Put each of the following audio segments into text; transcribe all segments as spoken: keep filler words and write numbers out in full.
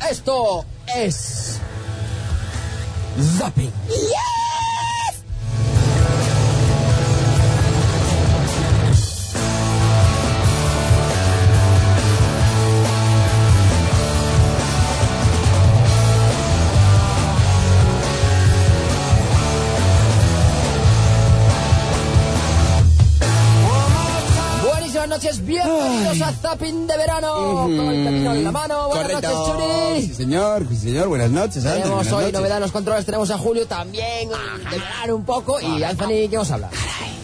esto es Zapping. ¡Yeah! Buenas noches, bienvenidos Ay. a Zapping de verano. Mm, con el pepino en la mano. Buenas correcto. noches, Churi. Sí, señor, sí, señor. Buenas noches, Anthony. Tenemos buenas hoy noches. novedad en los controles. Tenemos a Julio también Ajá. de verano un poco. Y Anthony, ¿qué os habla? Caray.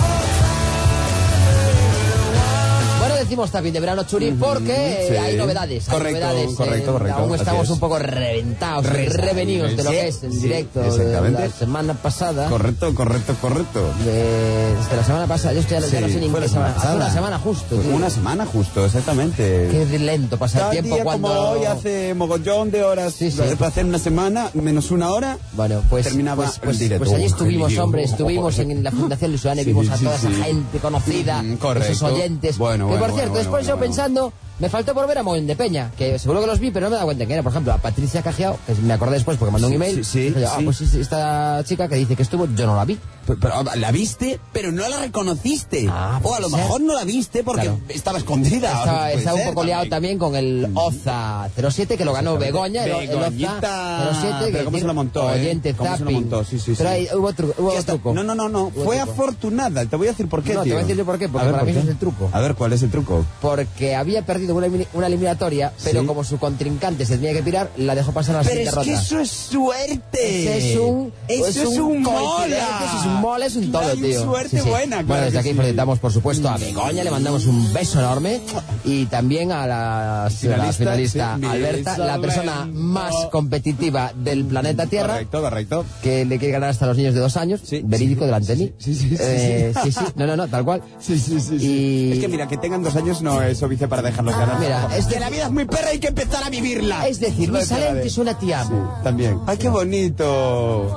Bueno, decimos Zapping de verano, Churi, porque sí. hay novedades. Hay correcto, novedades. correcto, eh, correcto. Aún estamos un poco reventados, Re revenidos de lo que es el sí, directo exactamente. de la semana pasada. Correcto, correcto, correcto. De, desde la semana pasada, yo estoy ya, sí, ya no sé ni qué semana. Hace una semana justo. Pues una semana justo, exactamente. Qué lento pasa el tiempo día cuando... como hoy hace mogollón de horas. Sí, sí. Para hacer una semana, menos una hora, bueno, pues, terminaba pues, pues, el directo. Pues allí estuvimos, hombre, estuvimos en la Fundación Luisana y sí, vimos a toda sí, esa sí. gente conocida, mm, esos oyentes. Bueno, que bueno, por cierto, bueno, después bueno, yo bueno. pensando... Me faltó por ver a Moen de Peña, que seguro que los vi, pero no me he dado cuenta que era, por ejemplo, a Patricia Cajiao, que me acordé después porque mandó un email. Sí, sí, y dije, ah, sí. pues esta chica que dice que estuvo, yo no la vi. Pero, pero la viste, pero no la reconociste. Ah, o a lo mejor no la viste porque claro. estaba escondida. Estaba, estaba un ser, poco liado también con el Oza cero siete, que lo ganó Begoña. El, el Oza cero siete, pero ¿cómo se lo montó? Oyente, eh? ¿Cómo se lo montó? Sí, sí, pero sí. ahí hubo, tru hubo truco. No, no, no, no. Fue truco. afortunada. Te voy a decir por qué, no, tío. te voy a decir por qué, porque ver, para ¿por mí qué? ese es el truco. A ver, ¿cuál es el truco? Porque había perdido una, una eliminatoria, pero ¿sí? como su contrincante se tenía que pirar, la dejó pasar a la siguiente ronda. Pero es que eso es suerte. Ese es un... Eso es un, un mola. Eso es un mola, es un todo, tío. Suerte sí, sí. buena, claro. Bueno, desde aquí sí. felicitamos, por supuesto, a Begoña, le mandamos un beso enorme. Y también a la finalista, la finalista sí, Alberta, la persona más competitiva del planeta Tierra. Correcto, correcto. Que le quiere ganar hasta los niños de dos años. Sí, verídico, sí, delante de mí. Sí, sí, sí. Eh, sí, sí. No, no, no, tal cual. Sí, sí, sí. Y... Es que mira, que tengan dos años no es obvio para dejarlos ganar. Ah, mira, es que la vida es muy perra y hay que empezar a vivirla. Es decir, mi salente suena te amo. Sí, también. Ay, qué bonito.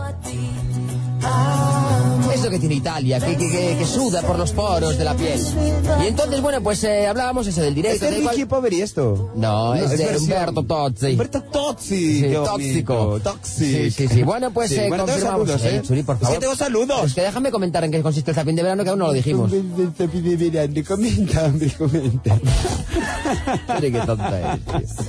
Es lo que tiene Italia, que, que, que, que suda por los poros de la piel. Y entonces, bueno, pues eh, hablábamos eso del directo. ¿Es de Ricky Poveri esto? No, es, no, es de versión... Umberto Tozzi. Umberto Tozzi. Sí, tóxico. Toxi. Sí, sí, sí. Bueno, pues sí. eh, bueno, confirmamos. Saludos, ¿eh? Eh, Churi, por favor. Es que tengo saludos. Pues que déjame comentar en qué consiste el Zapping de verano, que aún no lo dijimos. El Zapping de verano, comenta, hombre, comenta. Mire qué tonta eres, tío.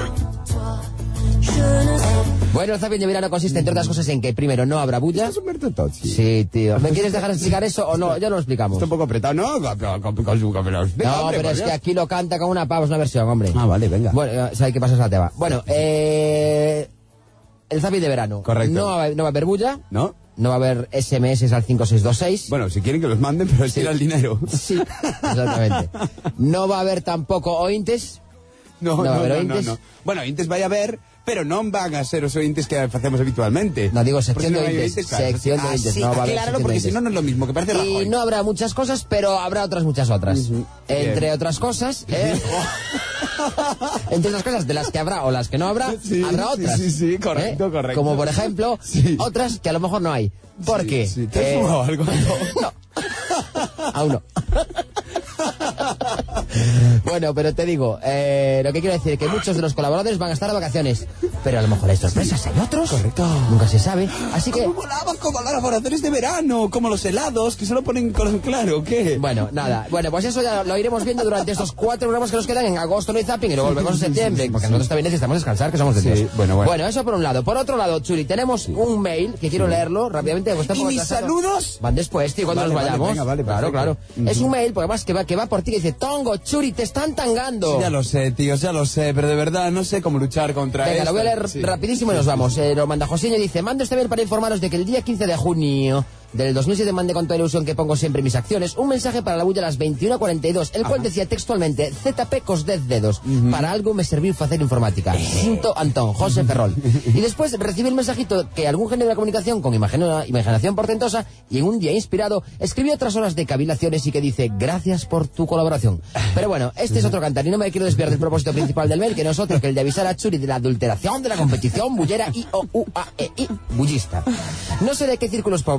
Bueno, el Zapping de verano consiste, entre otras cosas, en que primero no habrá bulla. ¿Es Humberto Tozzi? Sí, tío. ¿Me quieres dejar explicar eso o no? Ya lo explicamos. Está un poco apretado, ¿no? Con, con, con, con, con, no, hombre, pero es que aquí lo canta con una pava, es una versión, hombre. Ah, vale, venga. Bueno, ¿sabes qué pasa? Esa te va. Bueno, eh... el Zapping de verano. Correcto. No va, no va a haber bulla. ¿No? No va a haber S M S al cinco seis dos seis. Bueno, si quieren que los manden, pero sí. tira el dinero. Sí, exactamente. No va a haber tampoco ointes. No, no, no, no, no, no, no. Bueno, ointes vaya a haber, pero no van a ser los ointes que hacemos habitualmente. No, digo sección si no de ointes. ointes, claro. Sección de ointes, ah, sí, no va a haber acláralo, porque si no, no es lo mismo, que parece Rajoy. Y no habrá muchas cosas, pero habrá otras muchas otras. Uh-huh. Entre Bien. otras cosas... Eh, entre otras cosas de las que habrá o las que no habrá, sí, habrá otras. Sí, sí, sí, correcto, ¿eh? correcto. Como por ejemplo, sí. otras que a lo mejor no hay. ¿Por sí, qué? Sí. ¿Te has fumado algo? No. Aún no. Bueno, pero te digo, eh, lo que quiero decir es que muchos de los colaboradores van a estar de vacaciones, pero a lo mejor hay sorpresas, hay otros. Correcto. Nunca se sabe. Así que... ¿Cómo volaban como las laboratorios de verano? Como los helados, que se lo ponen con claro, ¿qué? Bueno, nada. Bueno, pues eso ya lo iremos viendo durante estos cuatro programas que nos quedan. En agosto no hay Zapping y luego volvemos en septiembre, porque nosotros también necesitamos descansar, que somos de Dios. Sí, bueno, bueno. Bueno, eso por un lado. Por otro lado, Churi, tenemos un mail que quiero leerlo rápidamente. Pues ¿Y mis atrasado. saludos? Van después, tío, cuando vale, nos vayamos. Vale, venga, vale, claro, claro. Uh-huh. Es un mail, porque además que va, que va por ti, que dice, Tongo, Churi, te están tangando. Sí, ya lo sé, tío, ya lo sé, pero de verdad no sé cómo luchar contra Venga, esto. lo voy a leer sí. rapidísimo y nos vamos. Eh, lo manda Joséño y dice, mando este mail para informaros de que el día quince de junio del dos mil siete mandé con toda ilusión que pongo siempre mis acciones un mensaje para la bulla a las veintiuna cuarenta y dos, el cual Ajá. decía textualmente Z P cos dez dedos, uh-huh. para algo me serviu facer informática. Cinto Antón, José Ferrol. Y después recibí el mensajito que algún genio de la comunicación con imagino, imaginación portentosa y en un día inspirado escribió otras horas de cavilaciones y que dice gracias por tu colaboración. Pero bueno, este es otro cantar y no me quiero desviar del propósito principal del mail, que no es otro que el de avisar a Churi de la adulteración de la competición bullera I O U A E I bullista. No sé de qué círculos provendrá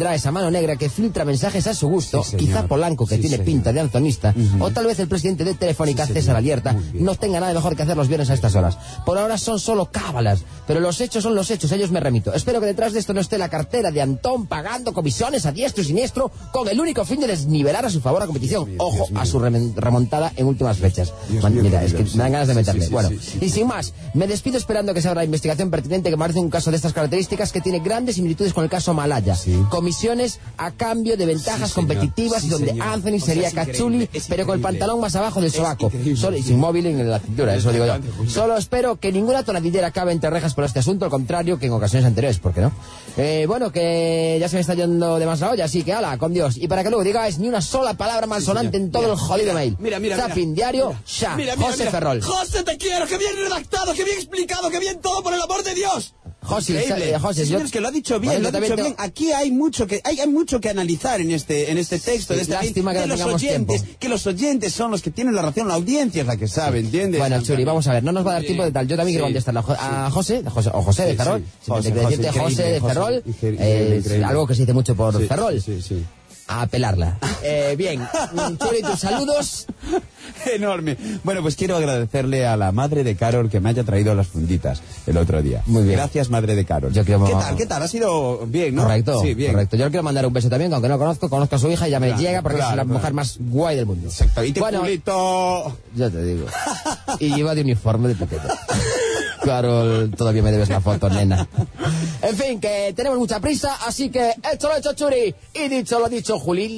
tendrá esa mano negra que filtra mensajes a su gusto, sí, quizá Polanco, que sí, tiene señor. pinta de anzonista, Uh-huh. o tal vez el presidente de Telefónica, Sí, César señor. Alierta, Muy bien. no tenga nada mejor que hacer los viernes a estas horas. Por ahora son solo cábalas, pero los hechos son los hechos, a ellos me remito. Espero que detrás de esto no esté la cartera de Antón pagando comisiones a diestro y siniestro con el único fin de desnivelar a su favor la competición. Dios mío, Ojo Dios mío. a su remen- remontada en últimas fechas. Dios Man, mío, mira, Dios es que mío, me dan ganas de sí, meterle. sí, sí, bueno, sí, sí, y sí. sin más, me despido esperando que se abra la investigación pertinente que parece un caso de estas características que tiene grandes similitudes con el caso Malaya. Sí. Comisiones a cambio de ventajas Sí, señor. competitivas Sí, y donde señor. Anthony O sea, sería es increíble, cachuli, es pero con el increíble. pantalón más abajo del Es sobaco. increíble, Solo, y sí. sin móvil en la cintura, eso digo yo. Efectivamente. Solo espero que ninguna tonadillera acabe entre rejas por este asunto, al contrario que en ocasiones anteriores, ¿por qué no? Eh, bueno, que ya se me está yendo de más la olla, así que ala, con Dios. Y para que luego digáis ni una sola palabra malsonante señor. en todo Mira, el jodido mira, mail. mira, mira, Zapping mira. diario, Mira. ya, Mira, mira, José mira. Ferrol. José, te quiero, que bien redactado, que bien explicado, que bien todo, por el amor de Dios. José, Increíble. eh, José, Sí, yo- señores, que lo ha dicho bien, Bueno, lo ha yo dicho también bien. tengo- Aquí hay mucho que hay, hay mucho que analizar en este en este texto, Sí, de este lástima mail, que de no los tengamos oyentes, tiempo. que los oyentes son los que tienen la razón, la audiencia es la que sabe, ¿entiendes? Bueno, Churi, vamos a ver, no nos va a dar Sí. tiempo de tal. Yo también quiero Sí. contestar a José, a José, o José de Sí, Ferrol. sí. Simplemente José, que José, decirte José de increíble, Ferrol, José, increíble, eh, increíble. algo que se dice mucho por Sí, Ferrol. Sí, sí. A pelarla. Eh, bien, mm, Churi, tus saludos. Enorme. Bueno, pues quiero agradecerle a la madre de Carol que me haya traído las funditas el otro día. Muy bien. Gracias, madre de Carol. Yo quiero- ¿Qué tal? ¿Qué tal? Ha sido bien, ¿no? Correcto, Sí, bien. correcto. Yo le quiero mandar un beso también, que aunque no lo conozco, conozco a su hija y ya me Claro, llega porque claro, es la claro. mujer más guay del mundo. Exacto. Y te Bueno, culito. yo te digo. Y lleva de uniforme de pequeña. Carol, todavía me debes la foto, nena. En fin, que tenemos mucha prisa, así que hecho lo hecho, Churi. Y dicho lo dicho, Juli.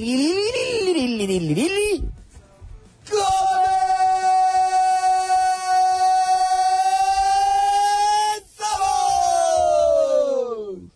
¡Comenzamos!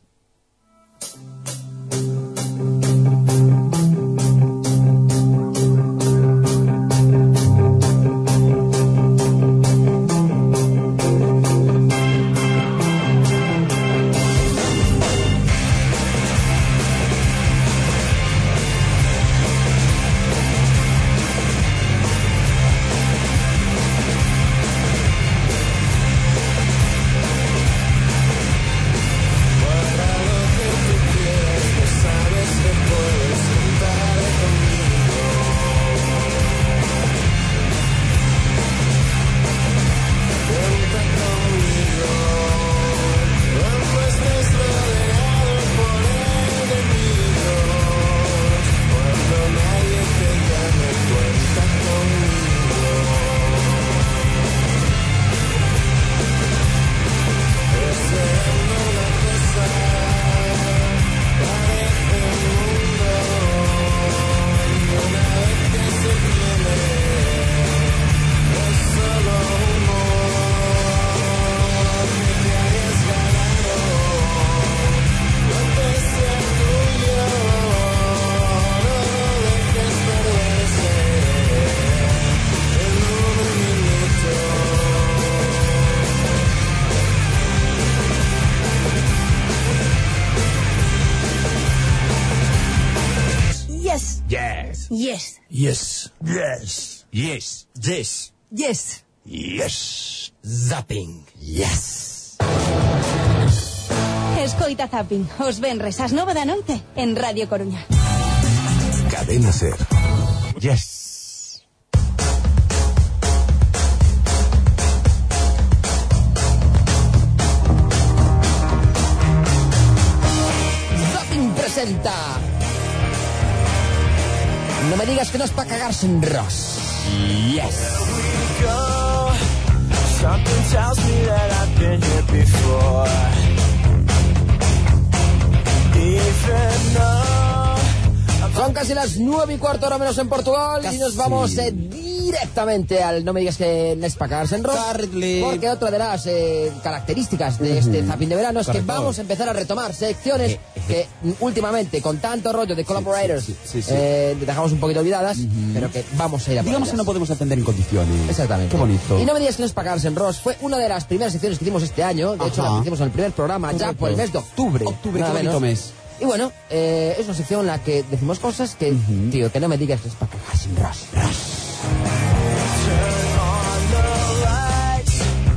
Yes. Yes. Yes. Yes. Yes. Yes. This. Yes. Yes. Zapping. Yes. Escoita Zapping. Os venres ás nove da noite en Radio Coruña. Cadena Ser. Yes. Zapping presenta. No me digas que no es para cagarse en Ross. Yes. Something tells me that I've been here before. Even though Son casi las nueve y cuarto hora menos en Portugal Casi. y nos vamos eh, directamente al no me digas que no es para cagarse en Ross. Carly. Porque otra de las eh, características de este Zapping de verano es que Correcto. vamos a empezar a retomar secciones que mm, últimamente con tanto rollo de collaborators sí, sí, sí. eh, dejamos un poquito olvidadas, pero que vamos a ir a por Digamos que ellas. no podemos atender en condiciones. Exactamente. Qué bonito. Y no me digas que no es para cagarse en Ross. Fue una de las primeras secciones que hicimos este año. De hecho, Ajá. la hicimos en el primer programa, ya Correcto. por el mes de octubre. Octubre, nada qué bonito menos. mes. Y bueno, eh, es una sección en la que decimos cosas que, tío, que no me digas que es para cagarse en Ross.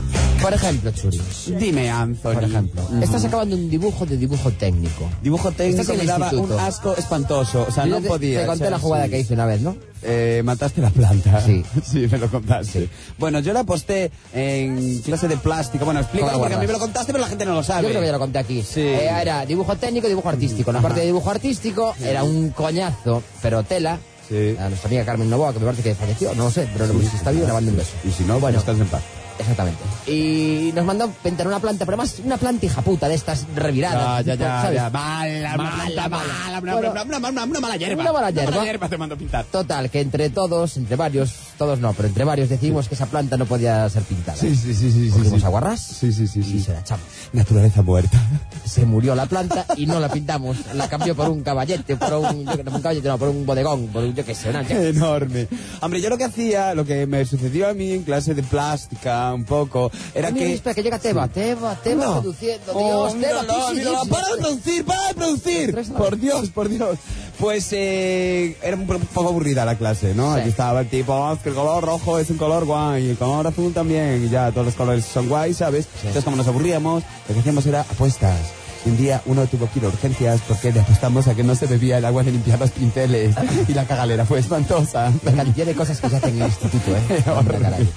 Por ejemplo, Churi. Dime, Anthony. Por ejemplo, Ujú. estás acabando un dibujo de dibujo técnico. Dibujo técnico Estás en me el daba un instituto. asco espantoso. O sea, Yo no te, podía. Te conté o sea, la jugada sí. que hice una vez, ¿no? Eh, mataste la planta. Sí. Sí, me lo contaste. Sí. Bueno, yo la posté en clase de plástica. Bueno, explícalo ¿Cómo la porque a mí me guardas? lo contaste, pero la gente no lo sabe. Yo creo que ya lo conté aquí. Sí. Eh, era dibujo técnico y dibujo artístico. La Ajá. parte de dibujo artístico era un coñazo, pero tela. Sí. A nuestra amiga Carmen Novoa, que me parece que falleció, no lo sé, pero si está vivo le mando un beso. Y si no, bueno, estás en paz. Exactamente. Y nos mandó pintar una planta, pero más una planta hija puta de estas reviradas. Ya, ya, ya, ¿sabes? ya. Mala, Mala, mala, mala. mala, una, Bueno, una, una, una, una mala hierba. una mala hierba. Una mala hierba te mando a pintar. Total, que entre todos, entre varios, todos no, pero entre varios decidimos que esa planta no podía ser pintada. Sí, sí, sí, sí. Cogimos sí. aguarrás Sí, sí, sí, y sí. se la echamos. Naturaleza muerta. Se murió la planta y no la pintamos. La cambió por un caballete, por un, yo, no, un caballete, no, por un bodegón, por un, yo qué sé, una... Enorme. Hombre, yo lo que hacía, lo que me sucedió a mí en clase de plástica, un poco, era Mira, que... espera, que llega Teba, Teba, Teba No. produciendo, Oh, Dios, Teba, míralo, tú sí, míralo, sí, para sí. de producir, para de producir. Tres horas. Por Dios, por Dios. Pues eh, era un poco aburrida la clase, ¿no? Sí. Aquí estaba el tipo, "Oh, es que el color rojo es un color guay, y el color azul también, y ya, todos los colores son guay, ¿sabes? Entonces, como nos aburríamos, lo que hacíamos era apuestas. Y un día uno tuvo que ir a urgencias porque le apostamos a que no se bebía el agua de limpiar los pinceles, y la cagalera fue espantosa. La cantidad de cosas que se hacen en el instituto, ¿eh? Anda, caray.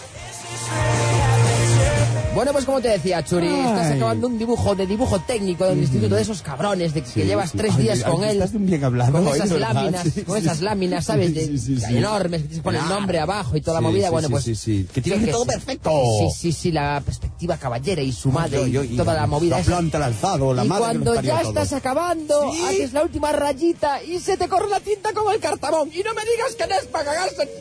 Bueno, pues como te decía, Churi, estás Ay. acabando un dibujo de dibujo técnico del instituto de esos cabrones de que Sí, llevas sí. tres Ay, días ay, con él. estás bien hablado Con hoy, esas ¿verdad? láminas, Sí, con sí, esas sí. láminas, ¿sabes? De, Sí, sí, sí. enormes, que te ponen el Claro. nombre abajo y toda la Sí, movida. sí, Bueno, sí, pues. sí, sí. Que tiene yo que qué todo sé. perfecto. Sí, sí, sí, la perspectiva caballera y su madre Yo, yo, y toda y la movida la esa. planta, el alzado, la Y madre que cuando los parió ya a todos. estás acabando, ¿Sí? haces la última rayita y se te corre la tinta como el cartabón. Y no me digas que no es para cagarse en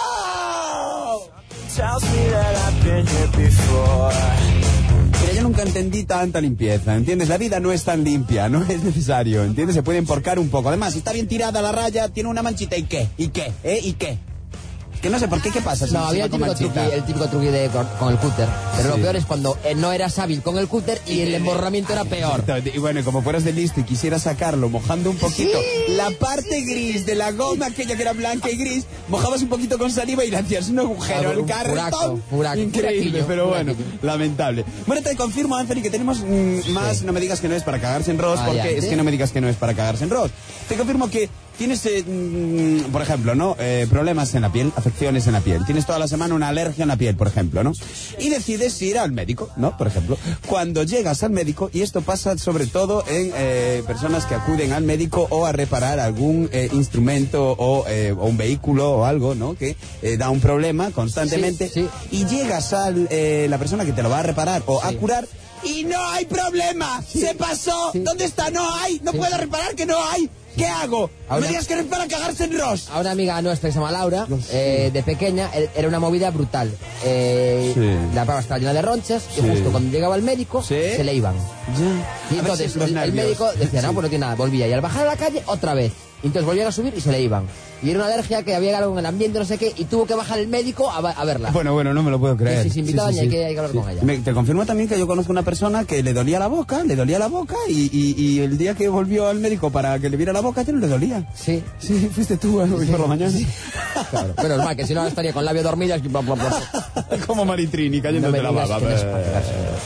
rock. Tells me that I've been here before. Mira, yo nunca entendí tanta limpieza, ¿entiendes? La vida no es tan limpia, no es necesario, ¿entiendes? Se puede emporcar un poco. Además, si está bien tirada la raya, tiene una manchita, ¿y qué? ¿Y qué? ¿Eh? ¿Y qué? Que no sé por qué, ¿qué pasa? si No, se había va el con típico, truqui, manchita? el típico truqui de, con, con el cúter. Pero Sí. lo peor es cuando eh, no eras hábil con el cúter y el emborramiento era peor. Exactamente. Y bueno, y como fueras de listo y quisieras sacarlo mojando un poquito Sí, la parte gris de la goma, aquella que era blanca y gris, mojabas un poquito con saliva y le hacías un agujero Ah, al un cartón. furaco, furaco, Increíble, furaquillo, pero bueno, furaquillo. lamentable. Bueno, te confirmo, Anthony, que tenemos mm, más, no me digas que no es para cagarse en Ross, Ah, porque ya, es ¿sí? que no me digas que no es para cagarse en Ross. Te confirmo que tienes, eh, mm, por ejemplo, ¿no? Eh, problemas en la piel, afecciones en la piel. Tienes toda la semana una alergia en la piel, por ejemplo, ¿no? Y decides ir al médico, ¿no? Por ejemplo. Cuando llegas al médico, y esto pasa sobre todo en eh, personas que acuden al médico o a reparar algún eh, instrumento o, eh, o un vehículo o algo, ¿no? Que eh, da un problema constantemente. Sí, Y llegas a la persona que te lo va a reparar o a Sí. curar y no hay problema. Se pasó. Sí. ¿Dónde está? No hay. No Sí. puedo reparar que no hay. ¿Qué hago? No Ahora- me digas que no es para cagarse en Ross. A una amiga nuestra que se llama Laura, eh, de pequeña, eh, era una movida brutal. Eh, Sí. La pava estaba llena de ronchas y Sí. justo cuando llegaba el médico, Sí. se le iban. Ya. Y entonces el, el médico decía, no, pues no tiene nada, volvía. Y al bajar a la calle, otra vez. Y entonces volvían a subir y se le iban. Y era una alergia que había algo en el ambiente, no sé qué, y tuvo que bajar el médico a, va- a verla. Bueno, bueno, no me lo puedo creer. Sí, sí, sí, invitada y hay que- hay que hablar con ella. Me- te confirmo también que yo conozco una persona que le dolía la boca, le dolía la boca y, y, y el día que volvió al médico para que le viera la boca ya no le dolía. Sí. Sí, fuiste tú eh, hoy por la mañana. Claro. Menos mal, que si no estaría con labio dormidas. y bla, bla, bla. Como Maritrini cayendo No me de la digas baba. que no es para cagarse en Ross.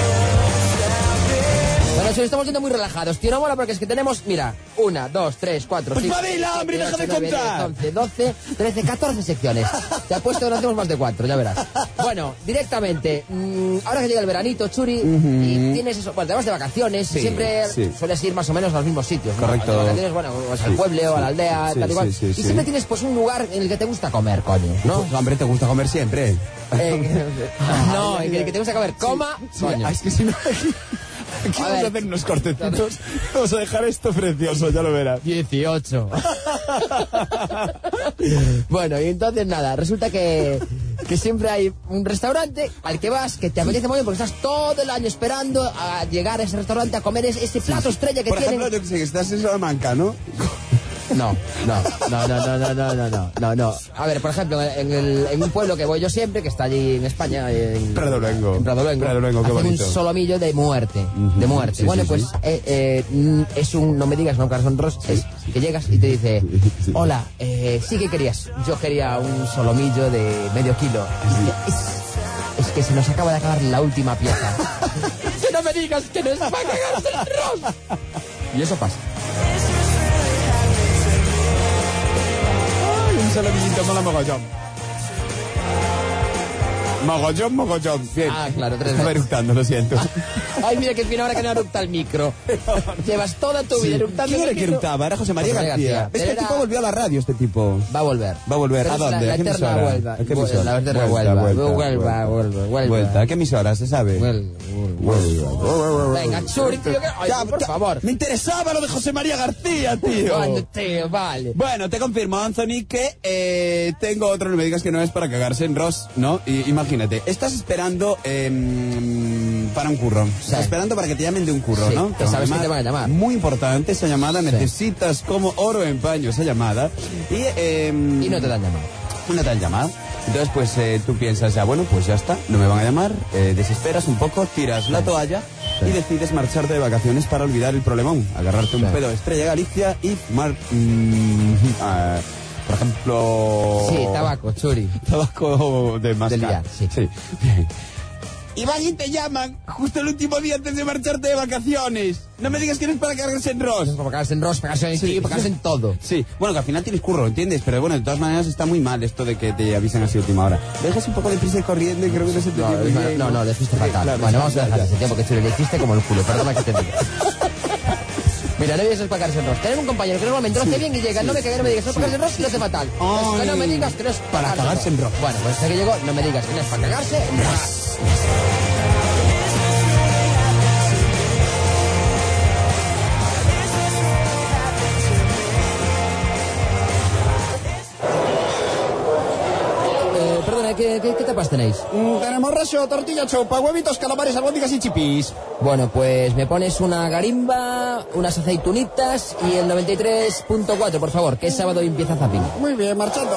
Bueno, si estamos yendo muy relajados, tío, no mola porque es que tenemos, mira, una, dos, tres, cuatro, Pues cinco, espabila, seis, hombre, siete, deja de ocho, nueve, contar. diez, once, doce, trece, catorce secciones. Te apuesto que no hacemos más de cuatro, ya verás. Bueno, directamente, mmm, ahora que llega el veranito, Churi, y tienes eso, bueno, te vas de vacaciones, Sí, siempre sí. sueles ir más o menos a los mismos sitios, ¿no? Correcto. De vacaciones, bueno, vas al Sí, pueblo, a la aldea, sí, tal y cual. sí, sí, y sí. siempre tienes, pues, un lugar en el que te gusta comer, coño, ¿no? No, hombre, te gusta comer siempre. Eh, no, en el que te gusta comer, coma, Sí, coño. ah, es que si no... Aquí, aquí A vamos ver. a hacer unos cortecitos. Vamos a dejar esto precioso, ya lo verás. dieciocho. Bueno, y entonces nada, resulta que, que siempre hay un restaurante al que vas que te apetece muy bien porque estás todo el año esperando a llegar a ese restaurante a comer ese, ese plato estrella que Por tienen. ejemplo, yo que sé, que estás en Salamanca, ¿no? No, no, no, no, no, no, no, no, no, no, no. A ver, por ejemplo, en, el, en un pueblo que voy yo siempre, que está allí en España, en Pradoluengo. en Pradoluengo, Pradoluengo, qué hacen bonito. un solomillo de muerte, Ujú, de muerte. sí, Bueno, sí, pues sí. eh, eh, mm, es un, no me digas, no, corazón ros, es que llegas y te dice, Sí. hola, eh, sí que querías, yo quería un solomillo de medio kilo. Es- es que se nos acaba de acabar la última pieza. Que no me digas que no es para cagarse el arroz. Y eso pasa. Ay, un saludito mola mogollón. Mogollón, mogollón. Bien. Ah, claro, tres Estaba veces. eructando, lo siento. Ay, mira que fin ahora que no eructa el micro. Llevas toda tu vida eructando ¿Quién el era que micro. eructaba? Era José María José María García. García. Este Era- tipo volvió a la radio, este tipo. Va a volver. Va a volver. Pero ¿A es la- dónde? La, ¿A qué eterna emisora? vuelva. ¿A qué Vu- emisora? La eterna Vuelta, vuelva. vuelta, Vuelva, vuelva, vuelva. Vuelta. ¿A qué emisora? ¿Se sabe? Vuelva. Venga, Churi, tío. que- Ay, Ya, por ya, favor. Me interesaba lo de José María García, tío. Vale, tío, vale. Bueno, te confirmo, Anthony, que eh, tengo otro, no me digas que no es para cagarse en Ross, ¿no? Y, imagínate, estás esperando eh, para un curro. Estás esperando para que te llamen de un curro, Sí, ¿no? que sabes que Llamar- te van a llamar. Muy importante esa llamada, necesitas como oro en paño esa llamada. Y, eh, Y no te dan llamado. no te han llamado. Entonces, pues eh, tú piensas, ya bueno, pues ya está, no me van a llamar, eh, desesperas un poco, tiras la toalla y decides marcharte de vacaciones para olvidar el problemón, agarrarte un Sí. pedo de Estrella Galicia y fumar, mm, ah, por ejemplo... Sí, tabaco, Churi. Tabaco de mascar. liar, sí. Bien. Y van y te llaman justo el último día antes de marcharte de vacaciones. No me digas que no es para cargarse en Ross. Para cagarse en Ross, para cagarse en Sí. ti, para cagarse en todo. Sí, bueno, que al final tienes curro, ¿entiendes? Pero bueno, de todas maneras está muy mal esto de que te avisen así a última hora. Dejas un poco de prisa y corriendo y creo que no se te No, entiende muy no, bien, no, no, le hiciste Sí, fatal. claro, Bueno, sí, vamos a ya, dejar ya. ese tiempo que Churi le hiciste como el culo. Perdona que te diga. Mira, no digas para cagarse en Ross. Tener un compañero que normalmente lo hace bien y llega, no me cagué, no me digas, no es para cagarse en Ross y lo hace fatal. Es que no me digas que no es para, Para cagarse en Ross. Bueno, pues hasta que llegó, no me digas que no es para cagarse en Ross. Eh, perdona, ¿qué, qué, qué tapas tenéis? Mm, tenemos rasio, tortilla, chopa, huevitos, calamares, albóndigas y chipis. Bueno, pues me pones una garimba, unas aceitunitas y el noventa y tres punto cuatro, por favor, que es sábado y empieza Zapping. Muy bien, marchando.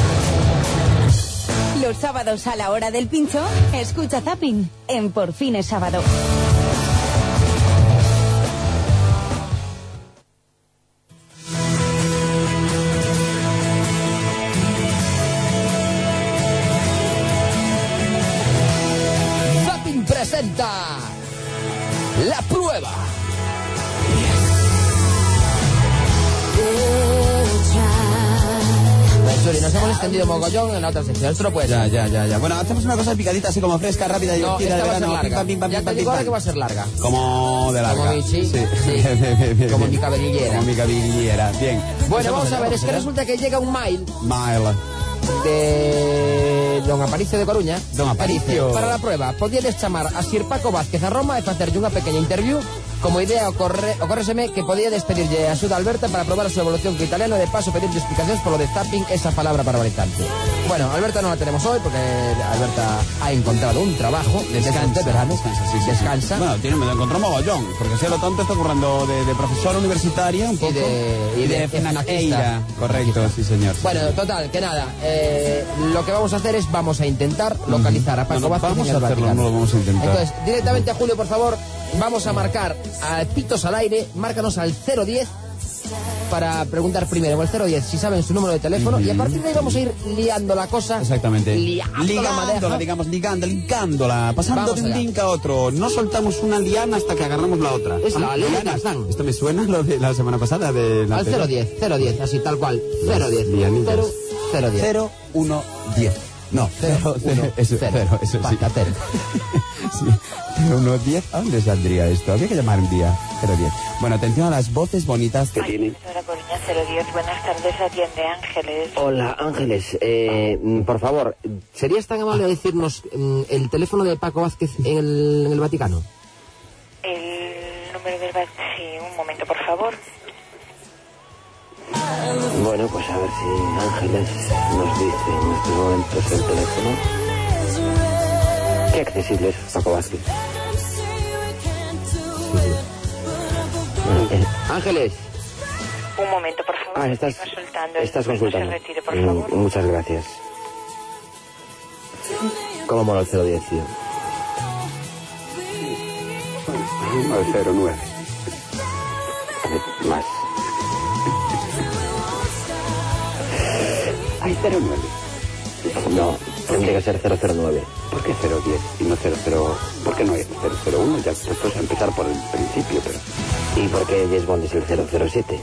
Los sábados a la hora del pincho, escucha Zapping en Por fin es sábado. Zapping presenta la prueba. Churi, nos hemos extendido mogollón en la otra sección. Esto no puede Ya, ser. ya, ya, ya. Bueno, hacemos una cosa picadita así como fresca, rápida, No, divertida, esta de va a ser verano. Pim, larga. pam, pim, pam, Ya pim, te pam, digo pim, ahora que pam. va a ser larga. Como de larga. Como mi, sí, sí. Bien, bien, bien, bien, Como bien. mi cabellera. Como mi cabellera. Bien. Bueno, vamos a ver, es que ¿eh? resulta que llega un mail Mile. de don Aparicio de Coruña. Don Aparicio. Dice, para la prueba, podíades chamar a Sir Paco Vázquez a Roma e facerlle unha pequeña interview. Como idea, ocorre, ocórreseme que podía despedirlle a Xuda Alberta para probar a súa evolución co italiano e de paso pedirlle explicacións polo de zapping, esa palabra barbarizante. Bueno, Alberta non la tenemos hoy porque Alberta ha encontrado un trabajo desde antes de verano. Descansa, sí, sí, sí. Descansa. Bueno, tiene, me lo encontró mogollón, porque si a lo tonto está currando de, de profesora universitaria un Y poco. de- y de FNACeira. FNACista. Correcto, sí señor. Bueno, total, que nada. eh, lo que vamos a hacer es vamos a intentar localizar a Paco No, no, Vázquez vamos en el a hacerlo, Vaticano. no lo vamos a intentar. Entonces, directamente a Julio, por favor, vamos a marcar a pitos al aire, márcanos al cero diez para preguntar primero el cero diez si saben su número de teléfono y a partir de ahí vamos a ir liando la cosa. Exactamente. Liando la Ligándola, madeja. digamos, ligando, ligándola, pasando Vamos de un allá. link a otro. No soltamos una liana hasta que agarramos la otra. Es la Ah, liana lianas. Tarzán. Esto me suena lo de la semana pasada de la Al cero diez, cero diez, así tal cual. cero diez. lianillas. cero diez. cero uno diez. No, Cero, cero, cero, uno, eso, cero. cero, eso sí. Patatero. Sí, cero uno diez, ¿a dónde saldría esto? Habría que llamar un día. cero diez. Bueno, atención a las voces bonitas que tiene. Emisora Coruña cero diez, buenas tardes, atiende Ángeles. Hola, Ángeles. Eh, mm, por favor, ¿serías tan amable de decirnos mm, el teléfono de Paco Vázquez en el, en el Vaticano? El número del bar... Sí, un momento, por favor. Bueno, pues a ver si Ángeles nos dice en estos momentos el teléfono. Qué accesible es Paco Vázquez. Bueno, eh, Ángeles. Un momento, por favor. Ah, estoy estás, consultando. estás No consultando. se retire, por Mm, favor. Muchas gracias. ¿Cómo mola el cero diez, tío? El cero nueve. Más. Ay, cero nueve. No, tendría que ser cero cero nueve. ¿Por qué cero diez y no cero cero? ¿Por qué no hay cero cero uno? Ya te puedes empezar por el principio, pero... ¿Y por qué James Bond es el cero cero siete?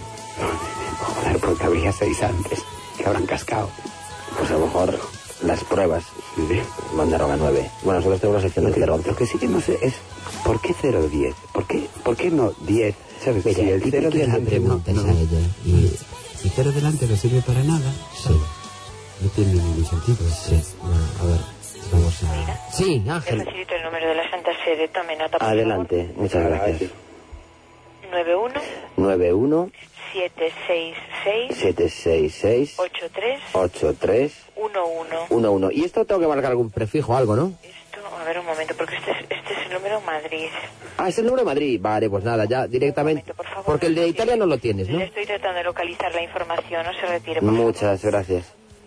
Joder, porque habría seis antes, que habrán cascado. Pues a lo mejor las pruebas Sí. mandaron a nueve. Bueno, nosotros tenemos la sección Lo de que, cero once. lo que sí que no sé es, ¿por qué cero diez? ¿Por qué, por qué no diez? ¿Sabes? Mira, Si el ¿y cero por qué le delante preguntas no, no. a ella? Y... ¿Y cero delante no sirve para nada? Sí. No tiene ningún sentido. Sí. Bueno, a ver, vamos a... Sí, Le Ángel. facilito el número de la Santa Sede. Tome nota, por Adelante, muchas gracias. favor. nueve uno nueve uno siete seis seis siete seis seis ocho tres ocho tres uno uno. uno uno. Y esto tengo que marcar algún prefijo o algo, ¿no? Esto, a ver un momento, porque este es, este es el número Madrid. Ah, es el número de Madrid. Vale, pues nada, ya directamente. Un momento, por favor. Porque el de Italia no lo tienes, ¿no? Le estoy tratando de localizar la información, no se retire, por Muchas gracias.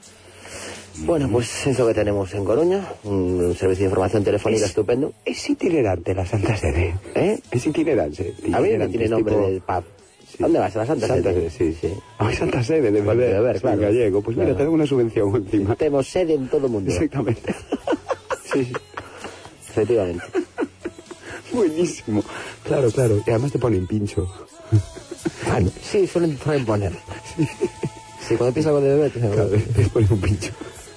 Bueno, pues eso que tenemos en Coruña, un servicio de información telefónica Es- estupendo. Es itinerante la Santa Sede. ¿Eh? Es itinerante. A mí me itinerante, tiene es nombre tipo- del pub. Sí. ¿Dónde vas? ¿A la Santa, Santa Sede? Sede, sí. sí. Ay, Santa Sede, de Pues beber. de beber, Sí, claro. gallego. Pues mira, Claro. te doy una subvención encima. Tenemos sede en todo el mundo. Exactamente. Sí, sí. Efectivamente. Buenísimo. Claro, claro. Y además te ponen pincho. Bueno, sí, suelen, suelen poner. Sí, cuando piensas algo de beber, te Claro, te ponen un pincho.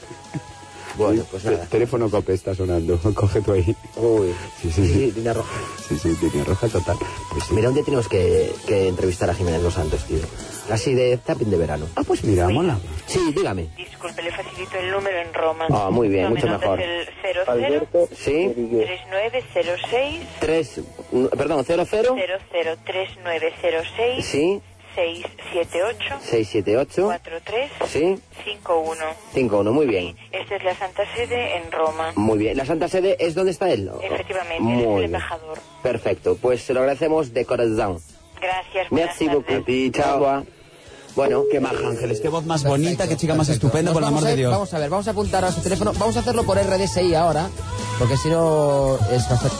Bueno, pues nada. Te- Teléfono COPE está sonando. Coge tú ahí. Uy, Sí, sí, sí. línea roja. Sí, sí, línea roja total. Pues sí. Mira, un día tenemos que, que entrevistar a Jiménez Los Santos, tío. Así de tapping de verano. Ah, pues mira, mola. Sí, dígame. Disculpe, le facilito el número en Roma. Ah, muy bien, Tome mucho nota, mejor. Es el cero cero Sí, tres nueve cero seis tres, mm, perdón, cero cero, cero cero tres nueve cero seis sí, seis siete ocho seis siete ocho, cuatro tres sí, cinco uno. cinco uno, muy bien. Esta es la Santa Sede en Roma. Muy bien. ¿La Santa Sede es donde está él? Efectivamente, él es Muy el bien. embajador. Perfecto, pues se lo agradecemos de corazón. Gracias, buenas Merci beaucoup. tardes. A ti, chao. Bueno, Qué maja, Ángeles, qué voz más bonita, qué chica más Perfecto. estupenda, Nos por el vamos amor a de ir- Dios. Vamos a ver, vamos a apuntar a su teléfono. Vamos a hacerlo por R D S I ahora, porque si no es bastante...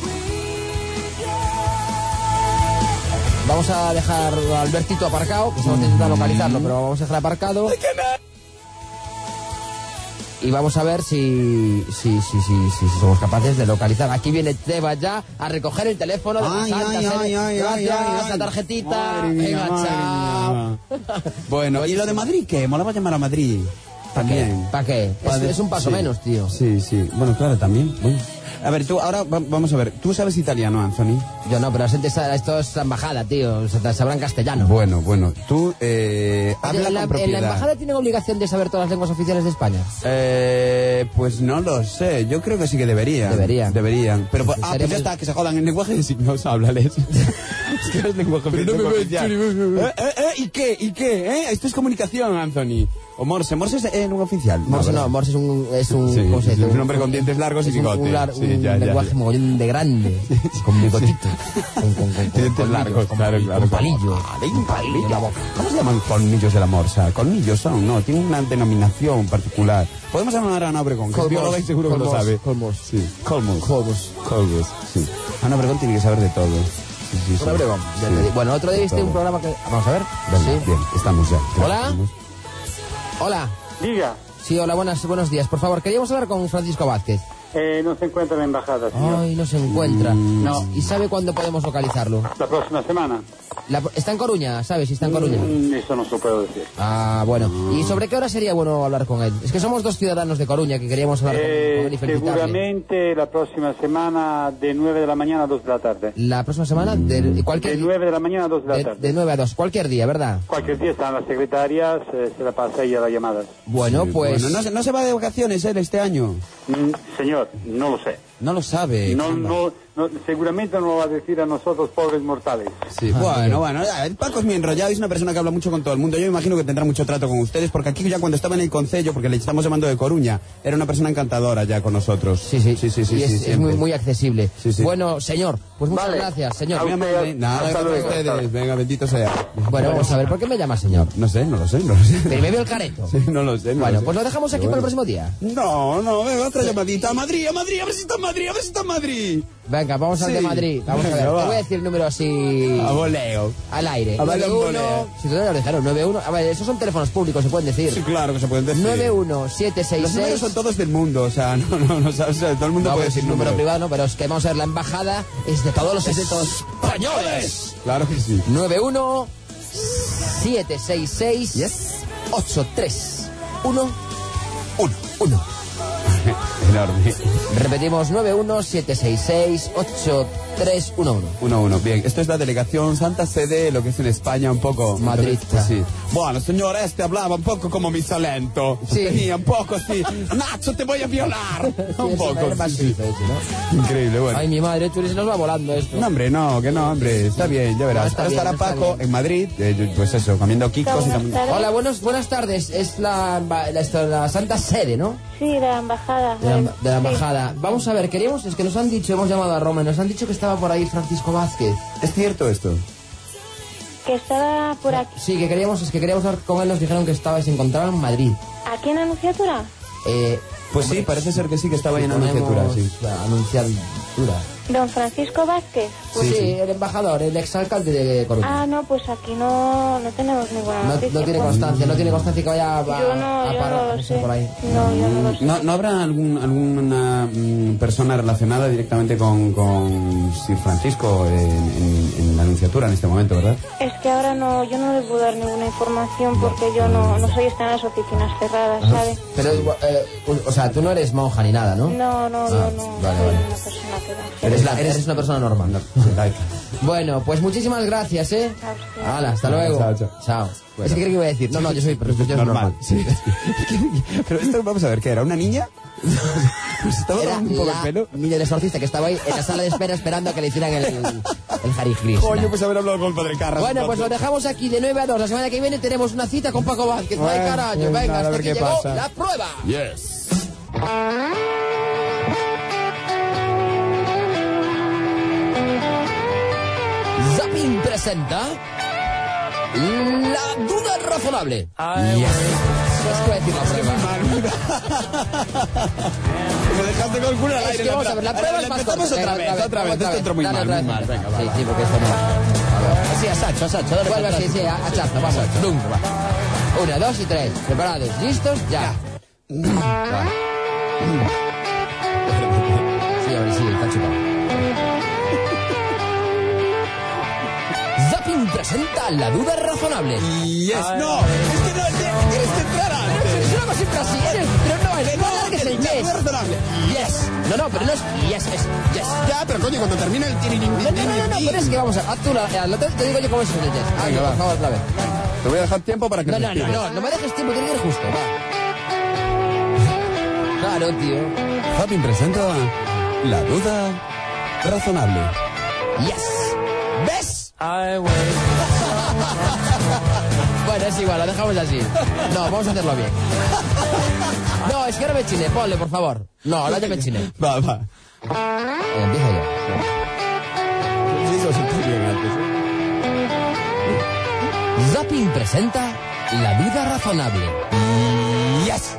Vamos a dejar a Albertito aparcado, que estamos intentando localizarlo, pero vamos a dejar aparcado. Y vamos a ver si, si, si, si, si, si somos capaces de localizar. Aquí viene Teba ya a recoger el teléfono de la Ay, Santa ay, Sede. ay, ay, Gracias, ay, ay. la tarjetita. Madre mía, Venga, madre chao. mía. Bueno, ¿y lo de Madrid qué? Molaba llamar a Madrid. ¿Para qué? También. ¿Para qué? Es, Padre- es un paso sí. menos, tío. Sí, sí. Bueno, claro, también. Bueno. A ver, tú, ahora va- vamos a ver. ¿Tú sabes italiano, Anthony? Yo no, pero la gente sabe, esto es la embajada, tío. O sea, sabrán castellano. Bueno, bueno. Tú, eh, Oye, habla ¿en, la, con ¿En propiedad. la embajada tienen obligación de saber todas las lenguas oficiales de España? Eh, pues no lo sé. Yo creo que sí que deberían. Deberían. Deberían. Pero, Pues ah, pues seremos- ya está, que se jodan en lenguaje de signos, háblales. Es que no es lenguaje Pero no me ves, oficial. Churi. ¿Eh, eh, eh, ¿Y qué? ¿Y qué? ¿Eh? Esto es comunicación, Anthony. O Morse. Morse es eh, lengua oficial. Morse no, ¿verdad? Morse es un... Es un, Sí, ¿cómo se es dice? un hombre con dientes largos y es un- bigote. Un, lar- Sí, un ya, ya, lenguaje ya. mogollón de grande, con bigotito, con, con, con, con Dientes colmillos, largos, con, claro, y claro. con palillo, Vale, un palillo en la boca. ¿Cómo se llaman colmillos de la morsa? Colmillos son, no, tienen una denominación particular. Podemos llamar a Ana Obregón, que es Colmos, bióloga y seguro que lo colmos, sabe. colmos. Sí, colmos. Colmos. Colmos, sí. Ana Obregón tiene que saber de todo. Sí, sí, sí. Ana Obregón, ya Sí. te digo. Bueno, otro día viste Todo. un programa que... Vamos a ver. Venga, Sí. bien, estamos ya. Ya Hola. estamos. Hola. Diga, Sí, hola, buenas, buenos días. Por favor, queríamos hablar con Francisco Vázquez. eh, no se encuentra en la embajada, señor. Ay, no se encuentra. No. ¿Y sabe cuándo podemos localizarlo? La próxima semana. La- está en Coruña, ¿sabes? Si está en Coruña. Mm, eso no se lo puedo decir. Ah, bueno. ¿Y sobre qué hora sería bueno hablar con él? Es que somos dos ciudadanos de Coruña que queríamos hablar con- con Eh, él y felicitarle. seguramente la próxima semana de nueve de la mañana a dos de la tarde. La próxima semana, de cualquier De nueve de la mañana a dos de la de, tarde. de nueve a dos, cualquier día, ¿verdad? Cualquier día están las secretarias, eh, se la pasa ella las llamadas. Bueno, Sí, pues... bueno, no, se- no se va de vacaciones él este año. Mm, señor, no lo sé. No lo sabe. No, caramba. no, no, seguramente no lo va a decir a nosotros, pobres mortales. Sí, Ah, bien. bueno, bueno, ya, el Paco es muy enrollado, es una persona que habla mucho con todo el mundo. Yo me imagino que tendrá mucho trato con ustedes, porque aquí ya cuando estaba en el concello, porque le estamos llamando de Coruña, era una persona encantadora ya con nosotros. Sí, sí, sí, sí, sí, y es, sí, es siempre. muy, muy accesible. Sí, sí. Bueno, señor, Pues muchas Vale. gracias, señor. A Muy usted, amable. Nada, hasta gracias a luego. ustedes. Venga, bendito sea. Bueno, vamos a ver, ¿por qué me llama señor? No sé, no lo sé, no lo sé. Pero me veo el careto. Sí, no lo sé, no Bueno, lo sé. pues lo dejamos aquí Pero para el bueno. próximo día. No, no, venga, otra llamadita. A Madrid, a Madrid, a ver si está en Madrid, a ver si está en Madrid. Venga, vamos al Sí. de Madrid. Vamos a Venga, ver, va. te voy a decir el número así... A voleo. Al aire. A balón nueve uno... voleo. Si todavía lo dejaron, nueve uno... A ver, esos son teléfonos públicos, se pueden decir. Sí, claro que se pueden decir. nueve uno siete seis Los números seis... son todos del mundo, o sea, no, no, no, o sea, todo el mundo No, puede pues decir número números. privado, no, pero es que vamos a ver, la embajada es de todos los españoles. Claro que sí. nueve uno siete seis seis ocho tres uno Uno. uno. Enorme. Repetimos, nueve uno siete seis seis ocho tres uno uno. Uno, uno. Bien, esto es la delegación Santa Sede, lo que es en España un poco... Madrid. Pues sí. Bueno, señor, este hablaba un poco como mi Salento. Sí. Tenía un poco así, Nacho, te voy a violar. un Sí, poco. es más sí, sí. suizo ese, ¿no? Increíble, bueno. Ay, mi madre, Churi, se nos va volando esto. No, hombre, no, que no, hombre, está bien, ya verás. No, está Ahora bien, estará está Paco bien. en Madrid, eh, pues eso, comiendo kikos y también... Hola, buenos, buenas tardes. Es la, la, la, la Santa Sede, ¿no? Sí, de la embajada. De la, de la Sí. embajada. Vamos a ver, queríamos, es que nos han dicho, hemos llamado a Roma, y nos han dicho que estaba por ahí Francisco Vázquez. ¿Es cierto esto? Que estaba por aquí. Sí, que queríamos, es que queríamos hablar con él, nos dijeron que estaba, se encontraba en Madrid. ¿Aquí en la Anunciatura? Eh, Pues sí, parece ser que sí, que estaba ahí en la ponemos anunciatura, sí. La anunciatura. ¿Don Francisco Vázquez? Pues sí, Sí, sí. el embajador, el exalcalde de Coruña. Ah, no, pues aquí no, no tenemos ninguna no, noticia. no tiene pues. constancia, no tiene constancia que vaya a, Yo no, a yo parar, no lo no sé, sé. por ahí. No, yo no lo sé. ¿No, ¿no habrá algún, alguna mm, persona relacionada directamente con, con Sir Francisco en, en- en la anunciatura en este momento, verdad? Es que ahora no, yo no le puedo dar ninguna información porque yo no, no soy, está en las oficinas cerradas, ¿sabe? Pero, igual, eh, o sea, tú no eres monja ni nada, ¿no? No, no, Ah, yo no vale, soy vale. una persona que va. Eres, la- eres una persona normal. Laica. Bueno, pues muchísimas gracias, ¿eh? A usted. Hala, hasta luego. Chao, chao. Chao. Bueno. Es que creo que iba a decir, no, no, yo soy, pero yo soy normal. Sí. Pero esto, vamos a ver, ¿qué era? ¿Una niña? Pues estaba Era dando un poco el la pelo. niña del exorcista que estaba ahí en la sala de espera esperando a que le hicieran el, el Harry Krishna. Coño, pues haber hablado con el padre Carras. Bueno, pues lo entonces. dejamos aquí de nueve a dos. La semana que viene tenemos una cita con Paco Vázquez. Bueno, ¡Ay, carajo! pues Venga, nada, a hasta ver aquí qué llegó pasa. la prueba. Yes. Zapping presenta La Duda Razonable. Yes. ¿Qué os puede decir la prueba? Me dejaste con el culo al Es aire. que vamos a ver, la prueba es más Empezamos corta. otra Venga, vez, otra vez. Esto entró muy Dale mal, otra muy vez. mal. Venga, va. Sí, sí, porque esto no... A ver. Sí, a Sacho, a Sacho. dale Vuelve para así, atrás. sí, a- hachazo, vamos. Plum, va. Una, dos y tres. ¿Preparados? ¿Listos? Ya. Vale. Sí, ahora sí, está chupado. Zapping presenta La Duda Razonable. Yes. No, es que no, tienes que entrar Pero antes. es una cosa siempre así, eres- pero no es, no alargues el Ya, yes. muy razonable. Yes. No, no, pero no es yes, es yes. Ya, pero coño, cuando termina el tirirín, No, no, no, no, pero es que vamos a... Haz tú la... la- te, te digo yo cómo es el yes. Ah, Venga, por va. favor, otra vez. Te voy a dejar tiempo para que No, no, no, respires. no, no me dejes tiempo, tiene que ir justo, va. Claro, tío. Zapping presenta La Duda Razonable. Yes. ¿Ves? Bueno, es igual, lo dejamos así. No, vamos a hacerlo bien. No, es que ahora me chiné, ponle, por favor. No, ahora ya me chiné. Va, va. Eh, empiezo yo. Sí, eso se puso bien antes, ¿eh? Zapping presenta La Duda Razonable. Yes.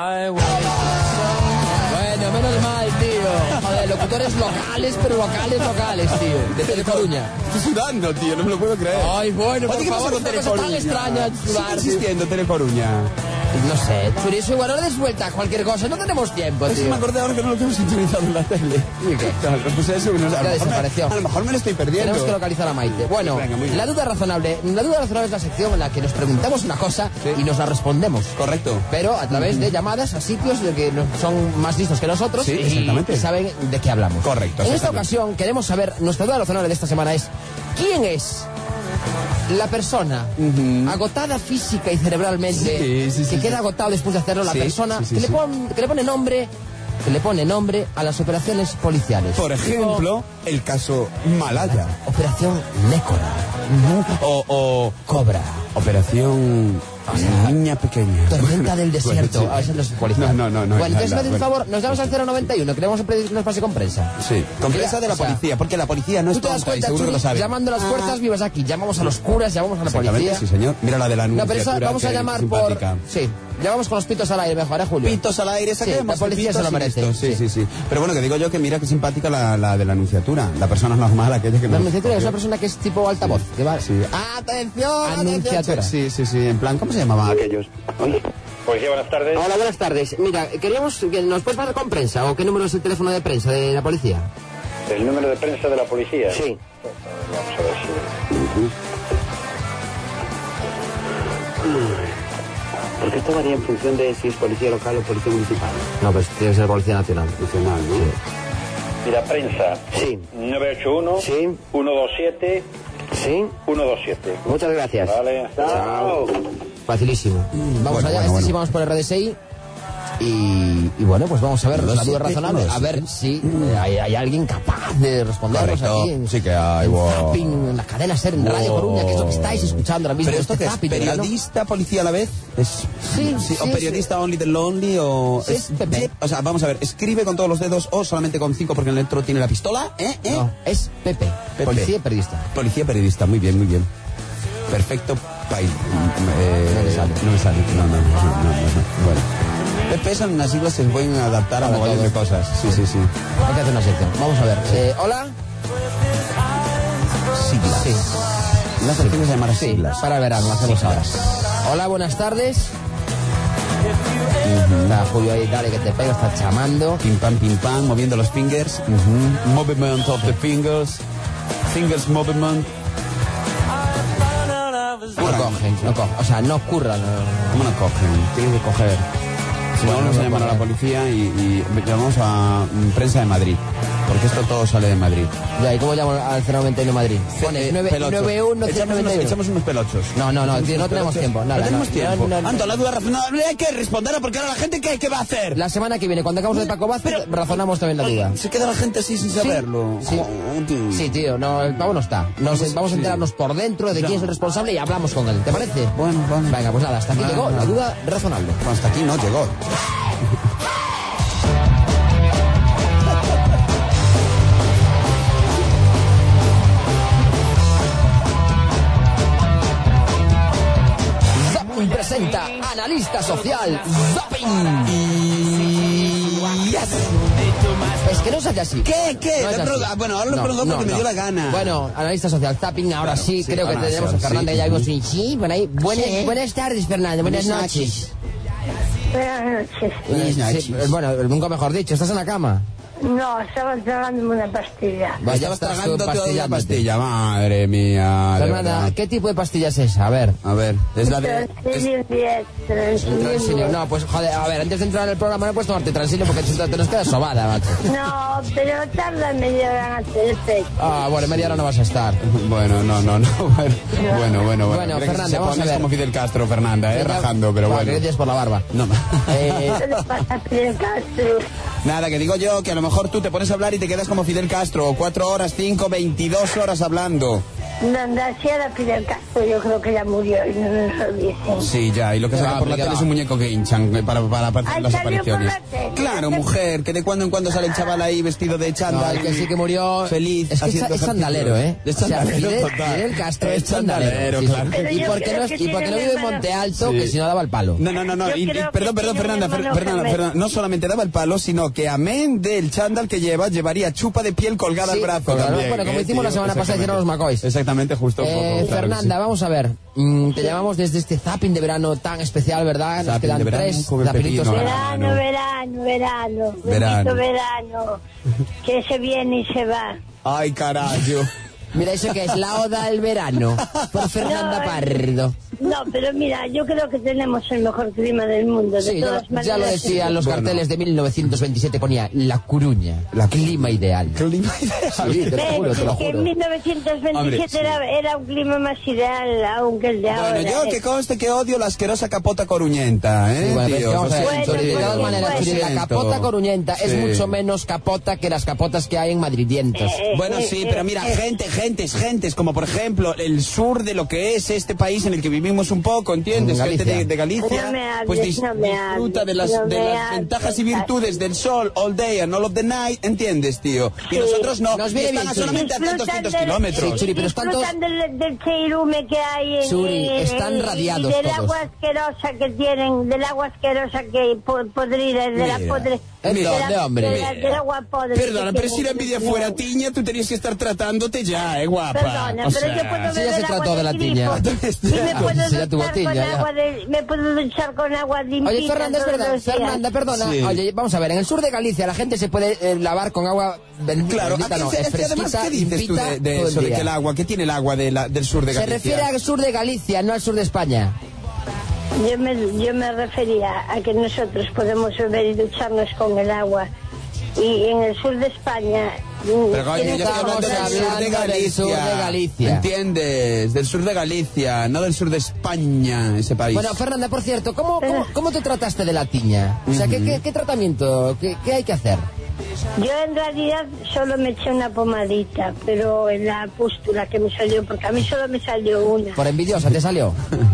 Bueno, menos mal, tío. Joder, locutores locales, pero locales, locales, tío. De Telecoruña. Estoy sudando, tío, no me lo puedo creer. Ay, bueno, por Oye, ¿qué pasa favor, con una cosa tan Telecoruña? extraña, Sigue sudar, tío. existiendo Telecoruña. No sé, Chorizo, igual no des vuelta a cualquier cosa. No tenemos tiempo, Es que tío. me acordé ahora que no lo tengo sintonizado en la tele. ¿Y qué? Claro, pues eso, no, sé, a, lo Ya mejor desapareció. me, a lo mejor me lo estoy perdiendo. Tenemos que localizar a Maite. Bueno, Venga, muy bien. la duda razonable. La duda razonable es la sección en la que nos preguntamos una cosa Sí. y nos la respondemos. Correcto. Pero a través de llamadas a sitios de que no- son más listos que nosotros Sí, y, exactamente. y saben de qué hablamos. Correcto, En esta exactamente. ocasión queremos saber, nuestra duda razonable de esta semana es, ¿quién es la persona agotada física y cerebralmente Sí, sí, sí, que queda sí. agotado después de hacerlo? La Sí, persona sí, sí, que, Le sí. pon- que le pone nombre que le pone nombre a las operaciones policiales. Por ejemplo, el caso Malaya. Operación Nécora. O, o Cobra. Operación Niña pequeña. Tormenta del desierto. Bueno, sí. A veces los policías. No, no, no, no. Bueno, entonces, no, me hace un bueno. favor, nos damos al cero noventa y uno, queremos pedir que nos pase con prensa. Sí, con prensa de la O sea, policía, porque la policía no es ¿Tú te das tonta y cuenta, seguro que Churi? lo sabe. Llamando a las fuerzas vivas aquí, llamamos a los curas, llamamos a la Exactamente, policía. sí, señor. Mira la de la No, pero anunciatura, eso vamos a qué llamar simpática. por... Sí, llamamos con los pitos al aire mejor, ¿eh, Julio? Pitos al aire, Sí, saquemos la policía pitos se lo y merece. listo. Sí, sí, sí. Pero bueno, que digo yo que mira qué simpática la, la de la anunciatura. La persona normal, aquella que La no... anunciatura es una persona que es tipo altavoz, que va... Sí. ¡Atención! Anunciatura. Sí, sí, sí. En plan, ¿cómo se llamaba aquellos? Oye. Policía, buenas tardes. Hola, buenas tardes. Mira, queríamos que nos puedes pasar con prensa, o qué número es el teléfono de prensa de la policía. ¿El número de prensa de la policía? Sí. Vamos a ver si... Porque esto varía en función de si es policía local o policía municipal. No, pues tiene que ser Policía Nacional. Nacional, ¿no? Mira, prensa. Sí. nueve ocho uno, Sí. uno dos siete, Sí. uno dos siete. Muchas gracias. Vale. Chao. Facilísimo. Vamos Bueno, allá, bueno, este bueno. sí vamos por R D S I. Y, y bueno, pues vamos a ver Dos la duda siete, razonable, uno, a ver si eh, hay, hay alguien capaz de respondernos Correcto. aquí en, Sí que hay, en wow. Zapping, en la cadena SER, en Radio Wow. Coruña, que es lo que estáis escuchando ahora mismo. ¿Pero esto este qué es? Zapping de verano. ¿Periodista, policía a la vez? Es... Sí, sí. ¿O sí, periodista only the lonely o...? Sí, es Pepe. sí, o sea, vamos a ver, ¿escribe con todos los dedos o solamente con cinco porque en el otro tiene la pistola? ¿Eh? ¿Eh? No, es Pepe, Pepe. policía y periodista. Policía periodista, muy bien, muy bien. Perfecto país. Eh, No le sale. No me sale. No, no, no, no, no, no. Bueno. P P son unas siglas que se pueden adaptar a Para mogollón todo. de cosas. Sí, sí, sí. Hay que hacer una sección. Vamos a ver. Eh, Hola. Siglas. Sí. Las secciones se llaman Sí, siglas. para el verano, lo hacemos ahora. Hola, buenas tardes. Está Julio ahí, dale que te pega, está chamando. Pim pam, pim pam, moviendo los fingers. Ujú. Movement of the fingers. Fingers movement. No cogen, no cogen. O sea, no curran. No, ¿Cómo no cogen? tienen que coger. Si no, vamos a llamar a la policía y, y llamamos a mm, prensa de Madrid. Porque esto todo sale de Madrid. Ya, ¿y cómo llamo al cero noventa y uno Madrid? Pone Eh, nueve- pelochos. nueve uno echamos, unos, noventa y uno. echamos unos pelochos. No, no, no, Echamos tío, no unos tenemos pelochos. tiempo, nada, no tenemos no, tiempo. no, no, no. Anto, la duda razonable hay que responder porque ahora la gente ¿qué, qué va a hacer? La semana que viene, cuando acabamos de Paco Vázquez, Pero- razonamos también la duda. Se queda la gente así sin saberlo. Sí. Oh, tío. Sí, tío, no, el pavo no está. Nos, Pues, vamos a sí. enterarnos por dentro de Ya. quién es el responsable y hablamos con él. ¿Te parece? Bueno, bueno. Venga, pues nada, hasta aquí Ah, llegó nada. la duda razonable. Bueno, hasta aquí no llegó. Zapping presenta Analista Social Zapping. Yes. Es que no se hace así. ¿Qué? ¿Qué? No es Lo he así. preguntado- bueno, ahora lo he preguntado porque me dio la gana. Bueno, Analista Social Zapping, ahora Claro, sí, sí, creo que ahora tenemos sí, a Fernanda, sí. ya vimos. Sí, sí, por ahí. Buenas, Sí. buenas tardes, Fernanda, buenas, Buenas noches. Buenas noches. Buenas Sí, noches. sí, bueno, nunca mejor dicho, ¿estás en la cama? No, estaba tragándome una pastilla. Ya Vaya, vas estás tragando tú toda la pastillándote. pastilla. Madre mía. de Fernanda, verdad. ¿qué tipo de pastilla es esa? A ver. A ver, es la de... es- Transilio diez, Transilio Transilio. diez. No, pues joder, a ver, antes de entrar en el programa no puedes tomarte Transilio porque te te nos queda sobada, macho. No, pero tarda media hora en hacer efecto. Ah, bueno, media hora no vas a estar. Bueno, no, no, no. Bueno, bueno, bueno. Bueno, Mira que Fernanda, se vamos pone a ver. como Fidel Castro, Fernanda, eh, rajando, pero Va, bueno. que dices por la barba. No. Eh, ¿Qué le pasa a Fidel Castro? Nada, que digo yo que a lo mejor tú te pones a hablar y te quedas como Fidel Castro, cuatro horas, cinco, veintidós horas hablando. Donde hacía era Fidel Castro, yo creo que ya murió y no nos lo dicen. Sí, ya, y lo que Ya, saca por la ya. tele es un muñeco que hinchan eh, para, para, para Ay, las salió por apariciones. la tele. Claro, mujer, que de cuando en cuando sale el chaval ahí vestido de no, chándal. el que sí que murió. Feliz. Es que haciendo es chandalero, ¿eh? Es O sea, chandalero, Fidel, total. Fidel Castro es Es chandalero. chandalero, sí, sí. claro. Pero ¿Y yo por qué creo no, que y por qué no tiene vive en hermano. Monte Alto? Sí. Que si no daba el palo. No, no, no, no. Yo y- y- creo perdón, que perdón, tiene Fernanda, un Fer- hermano Fernanda, gemelo. Fernanda, no solamente daba el palo, sino que amén del chándal que lleva, llevaría chupa de piel colgada Sí, al brazo colgada. también. Bueno, como eh, hicimos la tío, semana pasada, hicieron los exactamente. McCoys. Exactamente, justo. un Eh, poco, claro que Fernanda, sí. vamos a ver. Mm, te llamamos desde este zapping de verano tan especial, ¿verdad? Nos Zapping quedan de verano, tres joven zapinitos pepino. para- Verano, verano, verano. Verano. Bendito verano. Que se viene y se va. Ay, carajo. Mira, eso que es la oda al verano, por Fernanda No, Pardo. No, pero mira, yo creo que tenemos el mejor clima del mundo. De Sí, ya, todas ya maneras. lo decían los Bueno. carteles de mil novecientos veintisiete, ponía La Coruña, La- clima ideal. Clima ideal. Sí, te lo juro, te lo Que juro. en mil novecientos veintisiete Hombre, sí. era, era un clima más ideal aún que el de ahora. Bueno, yo que conste que odio la asquerosa capota coruñenta, ¿eh, Sí, bueno, pero es tío? que vamos a ver, Bueno, Churi, de todas bueno, maneras, bueno. Churi, la Siento. capota coruñenta es Sí. mucho menos capota que las capotas que hay en madridientos. Eh, Bueno, eh, sí, eh, pero mira, eh. gente, gentes, gentes, como por ejemplo el sur de lo que es este país en el que vivimos vivimos un poco, ¿entiendes? Gente de, de Galicia, No me hables, pues dis- no me disfruta hables, de las, no de me las hables. ventajas y virtudes del sol all day and all of the night, ¿entiendes, tío? Y Sí. nosotros no, Nos y viene están bien, a Churi. solamente a Disfrutan doscientos del- kilómetros. Sí, Churi, pero están todos- disfrutan del, del cheirume que hay en, Churi, en- están en- radiados y del todos. agua asquerosa que tienen, del agua asquerosa que po- podrida, de la Mira. podre, ¿En de la- dónde, hombre? de la- del agua podre. Perdona, que pero si la tienen. envidia fuera tiña, tú tenías que estar tratándote ya, eh, guapa. Perdona, O pero sea, yo puedo sí, ya beber se agua trató de la grifo. tiña. Y me Ya, puedo sí, ya tuvo duchar tiña, con ya. agua de, me puedo duchar con agua limpita. Oye, Fernanda, es todos verdad, los días. Fernanda, perdona. Sí. Oye, vamos a ver, en el sur de Galicia la gente se puede eh, lavar con agua bendita. Claro, bendita ¿a qué- no, es es que además, fresquita, ¿qué dices tú limpita de, de todo eso, el de día. que el agua, ¿qué tiene el agua de la- del sur de Se Galicia? refiere al sur de Galicia, no al sur de España. Yo me, yo me refería a que nosotros podemos beber y ducharnos con el agua. Y en el sur de España... Pero coño, tiene yo estoy hablando Estamos del sur de hablando del Galicia. sur de Galicia. ¿Entiendes? Del sur de Galicia, no del sur de España, ese país. Bueno, Fernanda, por cierto, ¿cómo, cómo, cómo te trataste de la tiña? O sea, ¿qué, qué, qué tratamiento? ¿Qué, ¿Qué hay que hacer? Yo en realidad solo me eché una pomadita, pero en la pústula que me salió, porque a mí solo me salió una. Por envidiosa, ¿te salió?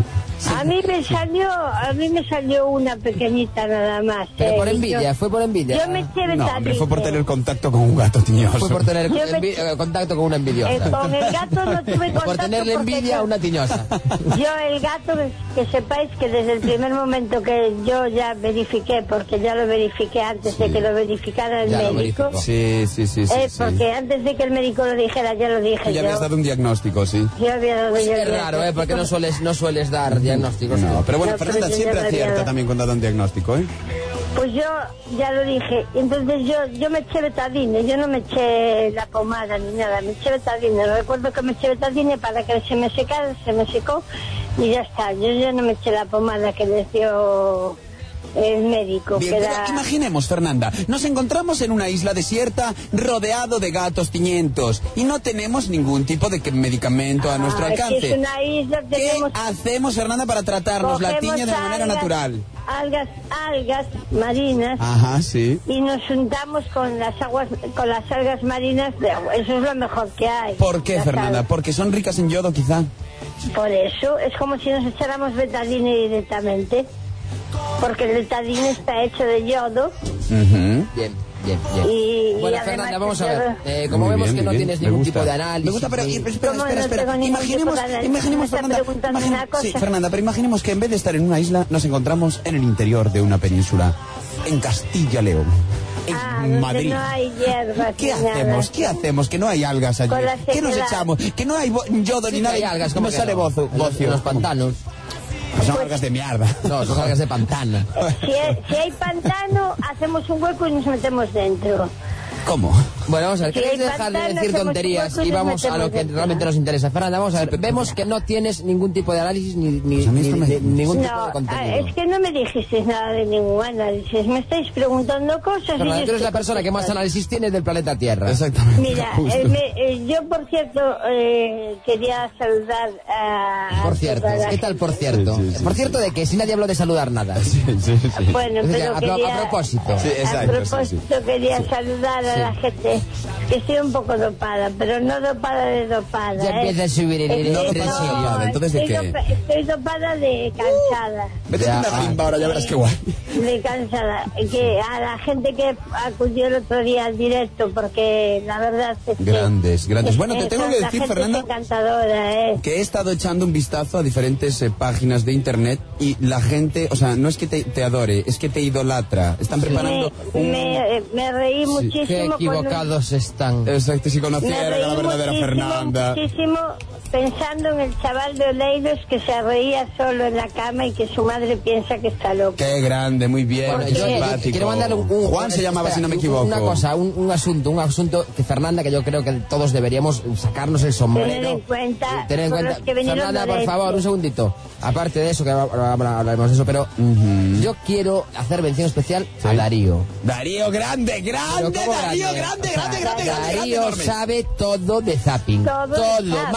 A mí me salió, a mí me salió una pequeñita nada más. Pero eh, por y envidia, yo- fue por envidia. Yo me eché no, betadine. hombre, fue por tener contacto con un gato tiñoso. Fue por tener Yo me- envi- eh, contacto con una Eh, envidiosa. con el gato no tuve contacto. Por tenerle porque envidia a yo- una tiñosa. Yo el gato, que sepáis que desde el primer momento que yo ya verifiqué, porque ya lo verifiqué antes de que lo verificara el Ya lo médico, verificó. Sí, sí, sí, sí. eh, sí. porque antes de que el médico lo dijera, ya lo dije Ya yo. habías dado un diagnóstico, sí. Yo había dado yo Es el raro, ¿eh? Porque no diagnóstico. sueles, no sueles dar diagnósticos. No, pero bueno, No, pero Fernanda yo siempre ya lo había acierta dado. también cuando da un diagnóstico, ¿eh? Pues yo ya lo dije. Entonces yo yo me eché betadine, yo no me eché la pomada ni nada, me eché betadine. Recuerdo que me eché betadine para que se me secara, se me secó y ya está. Yo ya no me eché la pomada que les dio el médico. Bien, que pero era... imaginemos, Fernanda, nos encontramos en una isla desierta rodeado de gatos tiñentos y no tenemos ningún tipo de que- medicamento a nuestro Ah, alcance. si es una isla, ¿Qué tenemos... hacemos, Fernanda, para tratarnos la cogemos tiña de manera algas- natural? Algas, algas marinas. Ajá, sí. Y nos juntamos con las aguas, con las algas marinas de agua. Eso es lo mejor que hay. ¿Por qué, Las Fernanda? algas. Porque son ricas en yodo, quizá. Por eso, es como si nos echáramos betadine directamente. Porque el betadine está hecho de yodo. Ujú. Bien, bien, bien. Y, Bueno, y además Fernanda, el vamos a ver. yodo- Eh, como Muy vemos bien, que muy no bien. tienes Me ningún gusta. tipo de análisis. Me gusta, pero ni- y- espera, ¿Cómo espera, no espera. tengo ningún Imaginemos, tipo de análisis? imaginemos, Me está Fernanda, preguntando imagina- una cosa. sí, Fernanda, pero imaginemos que en vez de estar en una isla, nos encontramos en el interior de una península, en Castilla-León, en Ah, donde Madrid. no hay hierbas ¿Qué ni nada. hacemos? ¿Qué hacemos? Que no hay algas allí. Con la ¿Qué nos sequedad. echamos? Que no hay bo- yodo Sí ni que nada. hay algas, como no sale bozo, en los, bocio. en los pantanos. Pues son algas de mierda. No, son algas de pantano. Si hay, si hay pantano, hacemos un hueco y nos metemos dentro. ¿Cómo? Bueno, vamos a ver, Si queréis hay dejar de pantanos, decir hacemos tonterías huecos y y nos vamos a lo metemos que dentro. realmente nos interesa. Fernanda, vamos a ver, vemos que no tienes ningún tipo de análisis ni, ni, Pues a mí esto ni- me- ni- ningún tipo No, de ah, contenido. es que no me dijisteis nada de ningún análisis. Me estáis preguntando cosas y Fernanda, yo tú eres la estoy persona que más contestando. análisis tiene del planeta Tierra. Exactamente. Mira, justo. eh, me- eh, yo por cierto eh, quería saludar a... Por a cierto, toda la ¿qué tal gente. por cierto? Sí, sí, sí, por sí. cierto de que si nadie habló de saludar nada. Sí, sí, sí. Bueno, Es que pero a, pro- quería... a propósito. Sí, exacto, a propósito sí, quería saludar a Sí. la gente que estoy un poco dopada, pero no dopada de dopada. Ya ¿eh? empieza a subir el- el- Estoy- el no, dopada, ¿entonces de estoy qué? dopa- Estoy dopada de cansada. Vete Ya, a una ah. rimba ahora, ya verás qué guay. De cansada. Que a la gente que acudió el otro día al directo, porque la verdad es que... Grandes, grandes. Bueno, te eh, tengo la que decir, gente es Fernanda, encantadora, ¿eh? que he estado echando un vistazo a diferentes eh, páginas de internet y la gente, o sea, no es que te, te adore, es que te idolatra. Están preparando Me, un... me, eh, me reí muchísimo. Qué con un- equivocados están. Exacto, si Me conociera reí a la verdadera muchísimo, Fernanda. muchísimo pensando en el chaval de Oleiros que se reía solo en la cama y que su madre piensa que está loco. Qué grande, muy bien, Bueno, qué yo- yo simpático. quiero mandarle un, un- Juan se llamaba, espera, si no me un- equivoco. Una cosa, un, un asunto, un asunto que Fernanda, que yo creo que todos deberíamos sacarnos el sombrero. Tener en cuenta Sí, tener en con cuenta. los que vinieron Fernanda, de por Oleiros. favor, un segundito. Aparte de eso, que ahora hablaremos de eso, pero yo quiero hacer mención especial a Darío. Darío, grande, grande, Pero ¿cómo Darío, grande, O sea, grande, grande, grande, grande, Darío enorme. sabe todo de zapping. Todo de zapping. Más que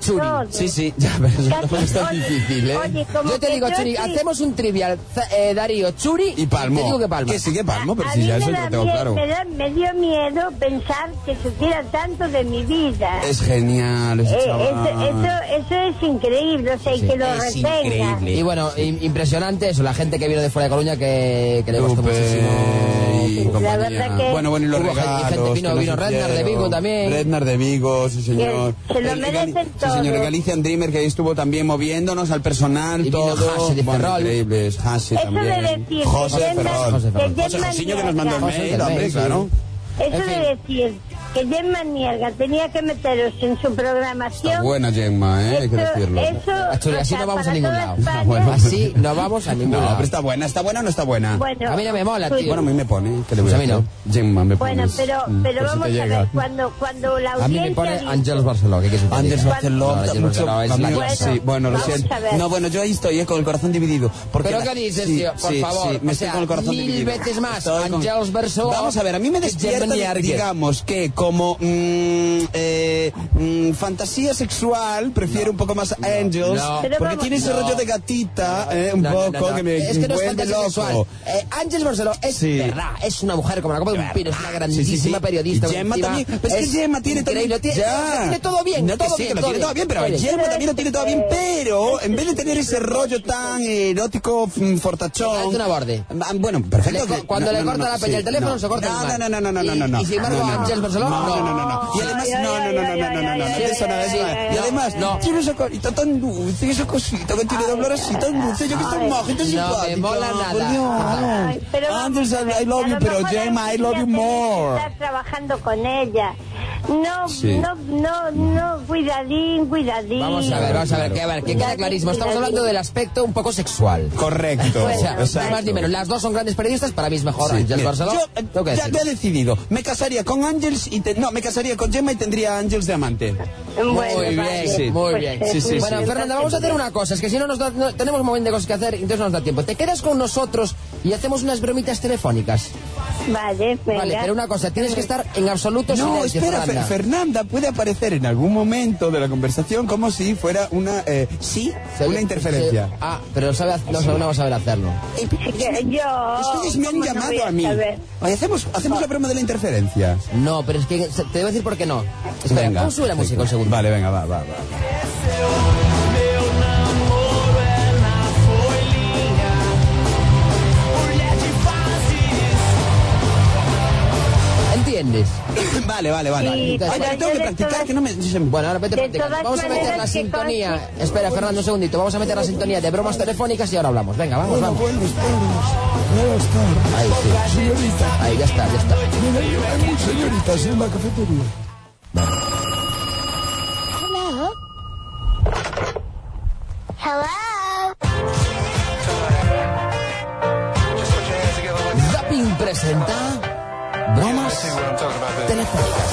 Churi. todo. Sí, sí, ya, pero eso Casi- no es tan oye, difícil, ¿eh? oye, como Yo te que digo, yo Churi, estoy- hacemos un trivial, za- eh, Darío, Churi, Y Palmo. te digo que Palma. Que sí, que Palmo, pero a si mí ya me eso da lo tengo mie- claro. me da- me dio miedo pensar que supiera tanto de mi vida. Es genial ese Eh, chaval. eso, eso, eso es increíble, o sea, y que lo es retenga. increíble. Y bueno, im- impresionante eso, la gente que vino de fuera de Coruña que, que le costó Lupe muchísimo. y La compañía. verdad que- Bueno, bueno, y los Hubo gente- regalos. gente- vino- que nos vino Rednar de hicieron. Vigo también. Rednar de Vigo, sí señor. Que se lo El- el merecen Gali- todos. Sí señor, el Galician Dreamer que ahí estuvo también moviéndonos al personal, Y vino todo. Hasi de Bueno, Ferrol. increíbles, Hasi Eso también. de decir José que Ferrol. Gemma- José Ferrol. que José Gemma Josiño que nos mandó el José mail, del hombre, mail, sí. claro. Eso En fin. de decir que Gemma Nierga tenía que meteros en su programación. Está buena Gemma, ¿eh? Hay que Eso- decirlo. Eso, Churi, o así sea, no vamos a para ningún toda lado. España- Ah, bueno. Así no vamos a ningún No, lado. pero está buena, ¿está buena o no está buena? Bueno, A mí no me mola, pues- tío. Bueno, a mí me pone, ¿qué le voy Pues a a mí no. hacer? Gemma me pone. Bueno, pero, pero vamos a ver, cuando, cuando la A mí audiencia me pone dice- Ángeles Barceló, ¿qué quieres que te Ángels diga? Barceló, No, Ángeles mucho, Barceló es a mí- la Bueno, sí, bueno, lo vamos siento. a ver. No, bueno, yo ahí estoy, eh, con el corazón dividido. Porque ¿Pero la- qué dices, sí, tío? Por sí, favor. sí, me O estoy sea, con el corazón mil dividido. veces más, Estoy con- Ángeles Barceló Vamos a ver, a mí me que despierta, Gemma Nierga. digamos, que como mm, eh, mm, fantasía sexual, prefiero un poco más a Angels, no. Pero porque vamos- tiene ese no. rollo de gatita, eh, un No, no, poco, no, no. que me es que no es vuelve fantasía loco. sexual. Eh, Ángeles Barceló es Sí. verdad, es una mujer como la copa de un pino, es una Sí, grandísima sí, sí. periodista. Y Gemma encima también. Pero es, que Gemma tiene increíble, también. tiene, ya. tiene todo bien, No, que todo sí, bien, que lo todo tiene todo bien, pero todo bien. Gemma también lo tiene todo bien, pero en vez de tener ese rollo tan erótico, mm, fortachón. Hazte una borde. Ah, Bueno, perfecto. Le co- que- cuando no, le no, corta no, la peña sí, el teléfono, no. se corta no, el no, mal. no, no, no, no, Y- no, no. y sin embargo, no, no, no. Ángeles Barceló, no. no. No, no, no, no. Y además, no, no, no, no, no, no, no, no, de eso nada, de eso nada. Y además, No. tiene esa carita tan dulce, y esa cosita que tiene doble así tan dulce, yo que estoy majo, tan No me simpática. mola nada. Por Dios. Ay, pero vamos Andrés, a ver, I love a you, lo pero mejor Gemma, I love you algún día tenéis que more. estar trabajando con ella. No, Sí. no, no, no, cuidadín, cuidadín. Vamos a ver, vamos a ver, que, a ver, que queda clarísimo. Estamos hablando del aspecto un poco sexual. Correcto. O sea, Bueno, ni más ni menos. Las dos son grandes periodistas, para mí es mejor Sí, Ángeles mira, Barceló. yo eh, Tengo que ya, decirlo. ya he decidido. Me casaría con Ángels y te- no, me casaría con Gemma y tendría Ángels de amante. Bueno, Muy bien, vale, sí, muy pues, bien. eh, Sí, sí, Bueno, sí. Fernanda, vamos a hacer una cosa. Es que si no nos da, no- tenemos un montón de cosas que hacer, entonces no nos da tiempo. Te quedas con nosotros y hacemos unas bromitas telefónicas. Vale, venga. Vale, pero una cosa, tienes que estar en absoluto No, silencio, espera, Fernanda. Fer- Fernanda puede aparecer en algún momento de la conversación como si fuera una, eh, sí, Se- una interferencia. se- ah, pero sabe, ha- no, no va a saber hacerlo. Que yo... Ustedes me han ¿cómo no llamado voy a mí. saber? Oye, hacemos, hacemos la broma de la interferencia. No, pero es que se- te voy a decir por qué no. Espera, Venga. ¿cómo sube la música un segundo? Vale, venga, va, va, va. ¿Entiendes? Vale, vale, vale. Sí, Oye, pero tengo yo que de practicar todas- que no me... Bueno, ahora vete De practicando. todas Vamos a meter maneras, la que sintonía. conste- Espera, Fernando, un segundito. Vamos a meter la sintonía de bromas telefónicas y ahora hablamos. Venga, vamos, vamos. Buenas tardes. Buenas tardes. Ahí, sí. Señorita. Ahí, ya está, ya está. Mira, hay señoritas en la cafetería. Hello. Hello. Zapping presenta bromas telefónicas.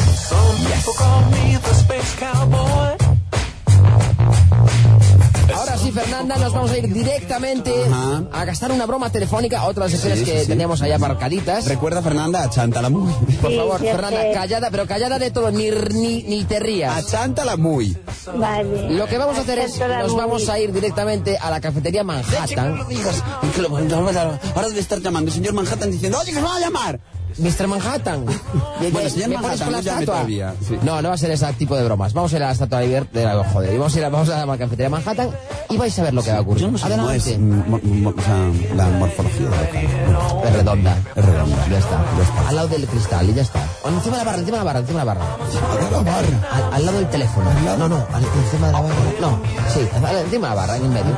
Ahora sí, Fernanda, nos vamos a ir directamente Ajá. a gastar una broma telefónica, otras secciones Sí, que sí, sí. teníamos allá aparcaditas. Recuerda, Fernanda, achántala muy. Por Sí, favor, ya Fernanda, sé. callada, pero callada de todo, ni, ni, ni te rías. Achántala muy. Vale. Lo que vamos a hacer es, Achántala nos muy. vamos a ir directamente a la cafetería Manhattan. Ahora debe estar llamando el señor Manhattan diciendo, oye, que me va a llamar. mister Manhattan. ¿Me- Bueno, me- señor me pones Manhattan, con la no llame estatua? todavía, sí. No, no va a ser ese tipo de bromas. Vamos a ir a la estatua de Liber- de la joder. y Vamos a ir a, vamos a la cafetería Manhattan y vais a ver lo que va a ocurrir. Yo no sé cómo es Adelante. mo- mo- o sea, la morfología de la cara. Es redonda. Es redonda. Ya está, ya está. Al lado del cristal y ya está. O encima de la barra, encima de la barra, encima de la barra. A la barra. Al, al lado del teléfono. No, no, al, encima de la barra. No, sí, al- encima de la barra, en el medio.